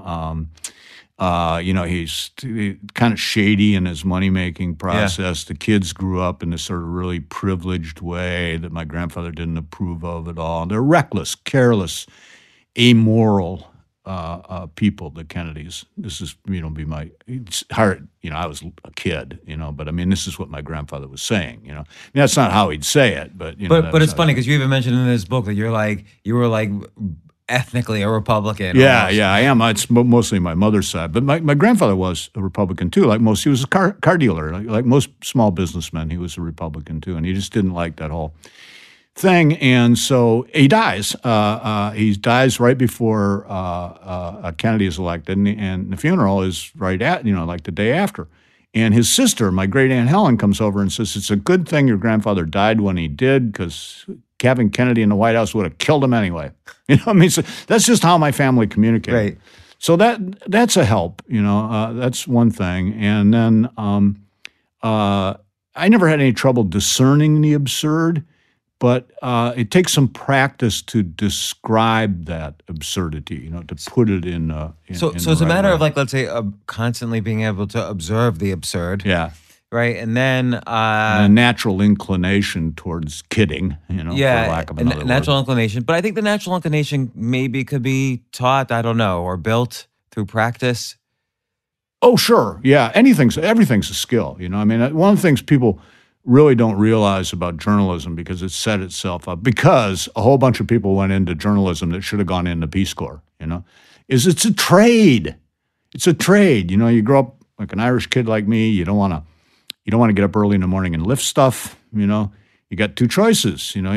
He's kind of shady in his money-making process. The kids grew up in this sort of really privileged way that my grandfather didn't approve of at all. They're reckless, careless, amoral people, the Kennedys. This is, it's hard, I was a kid, but I mean, this is what my grandfather was saying, I mean, that's not how he'd say it, but, But it's funny because you even mentioned in this book that you were like ethnically a Republican. Yeah, almost. yeah, I am. It's mostly my mother's side. But my grandfather was a Republican too. Like most, he was a car dealer. Like most small businessmen, he was a Republican too. And he just didn't like that whole thing. And so he dies. He dies right before Kennedy is elected. And the funeral is right at, like the day after. And his sister, my great aunt Helen, comes over and says, it's a good thing your grandfather died when he did, because having Kennedy in the White House would have killed him anyway. I mean, so that's just how my family communicated. Right. So that's a help, that's one thing. And then I never had any trouble discerning the absurd, but it takes some practice to describe that absurdity, to put it in. So it's a matter of, like, let's say, constantly being able to observe the absurd. Yeah. Right. And then a natural inclination towards kidding, for lack of another word. Natural inclination. But I think the natural inclination maybe could be taught, I don't know, or built through practice. Oh, sure. Yeah. Everything's a skill. I mean, one of the things people really don't realize about journalism, because it's set itself up, because a whole bunch of people went into journalism that should have gone into Peace Corps, is it's a trade. It's a trade. You grow up like an Irish kid like me, you don't want to get up early in the morning and lift stuff, You got two choices, you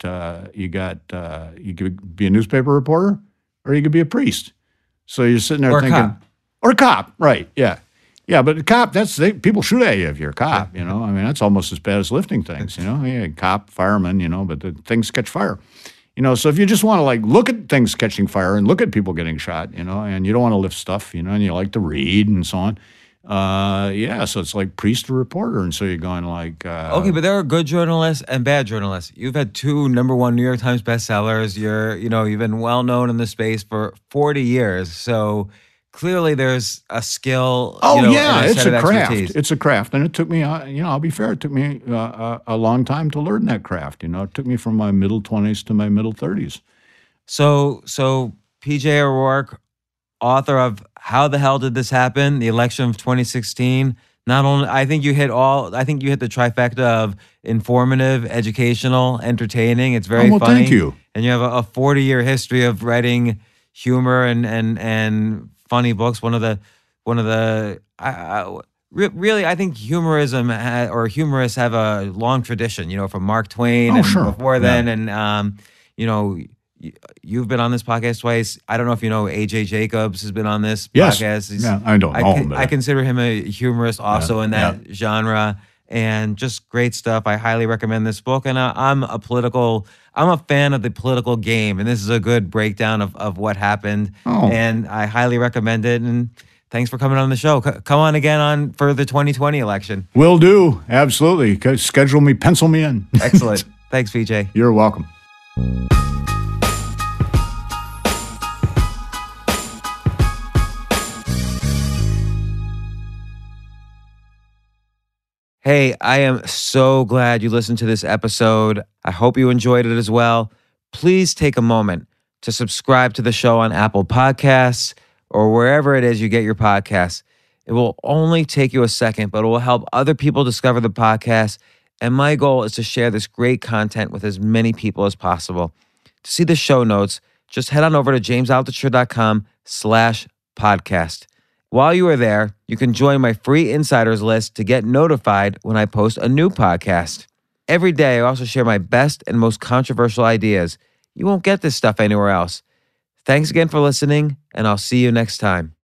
could be a newspaper reporter, or you could be a priest. So you're sitting there thinking, or a cop, right? Yeah. Yeah, but a cop, people shoot at you if you're a cop, I mean, that's almost as bad as lifting things, Yeah, cop, fireman, but the things catch fire. So if you just want to, like, look at things catching fire and look at people getting shot, and you don't want to lift stuff, and you like to read and so on. So it's like priest to reporter, and so you're going like... okay, but there are good journalists and bad journalists. You've had 2 #1 New York Times bestsellers. You've been well-known in the space for 40 years, so... Clearly, there's a skill. It's a craft. It's a craft, and it took me. I'll be fair. It took me a long time to learn that craft. It took me from my middle 20s to my middle 30s. So P.J. O'Rourke, author of How the Hell Did This Happen? The Election of 2016. Not only, I think you hit the trifecta of informative, educational, entertaining. It's very funny. Thank you. And you have a 40-year history of writing humor and funny books. Really, I think humorists have a long tradition, from Mark Twain before then. And, you've been on this podcast twice. I don't know if you know A.J. Jacobs has been on this podcast. I don't know him. I consider him a humorist also in that genre, and just great stuff. I highly recommend this book. And I'm a fan of the political game, and this is a good breakdown of what happened. And I highly recommend it. And thanks for coming on the show. Come on again for the 2020 election. Will do. Absolutely. Pencil me in. Excellent. Thanks, PJ. You're welcome. Hey, I am so glad you listened to this episode. I hope you enjoyed it as well. please take a moment to subscribe to the show on Apple Podcasts or wherever it is you get your podcasts. It will only take you a second, but it will help other people discover the podcast. And my goal is to share this great content with as many people as possible. To see the show notes, just head on over to jamesaltucher.com/podcast. While you are there, you can join my free insiders list to get notified when I post a new podcast. Every day, I also share my best and most controversial ideas. You won't get this stuff anywhere else. Thanks again for listening, and I'll see you next time.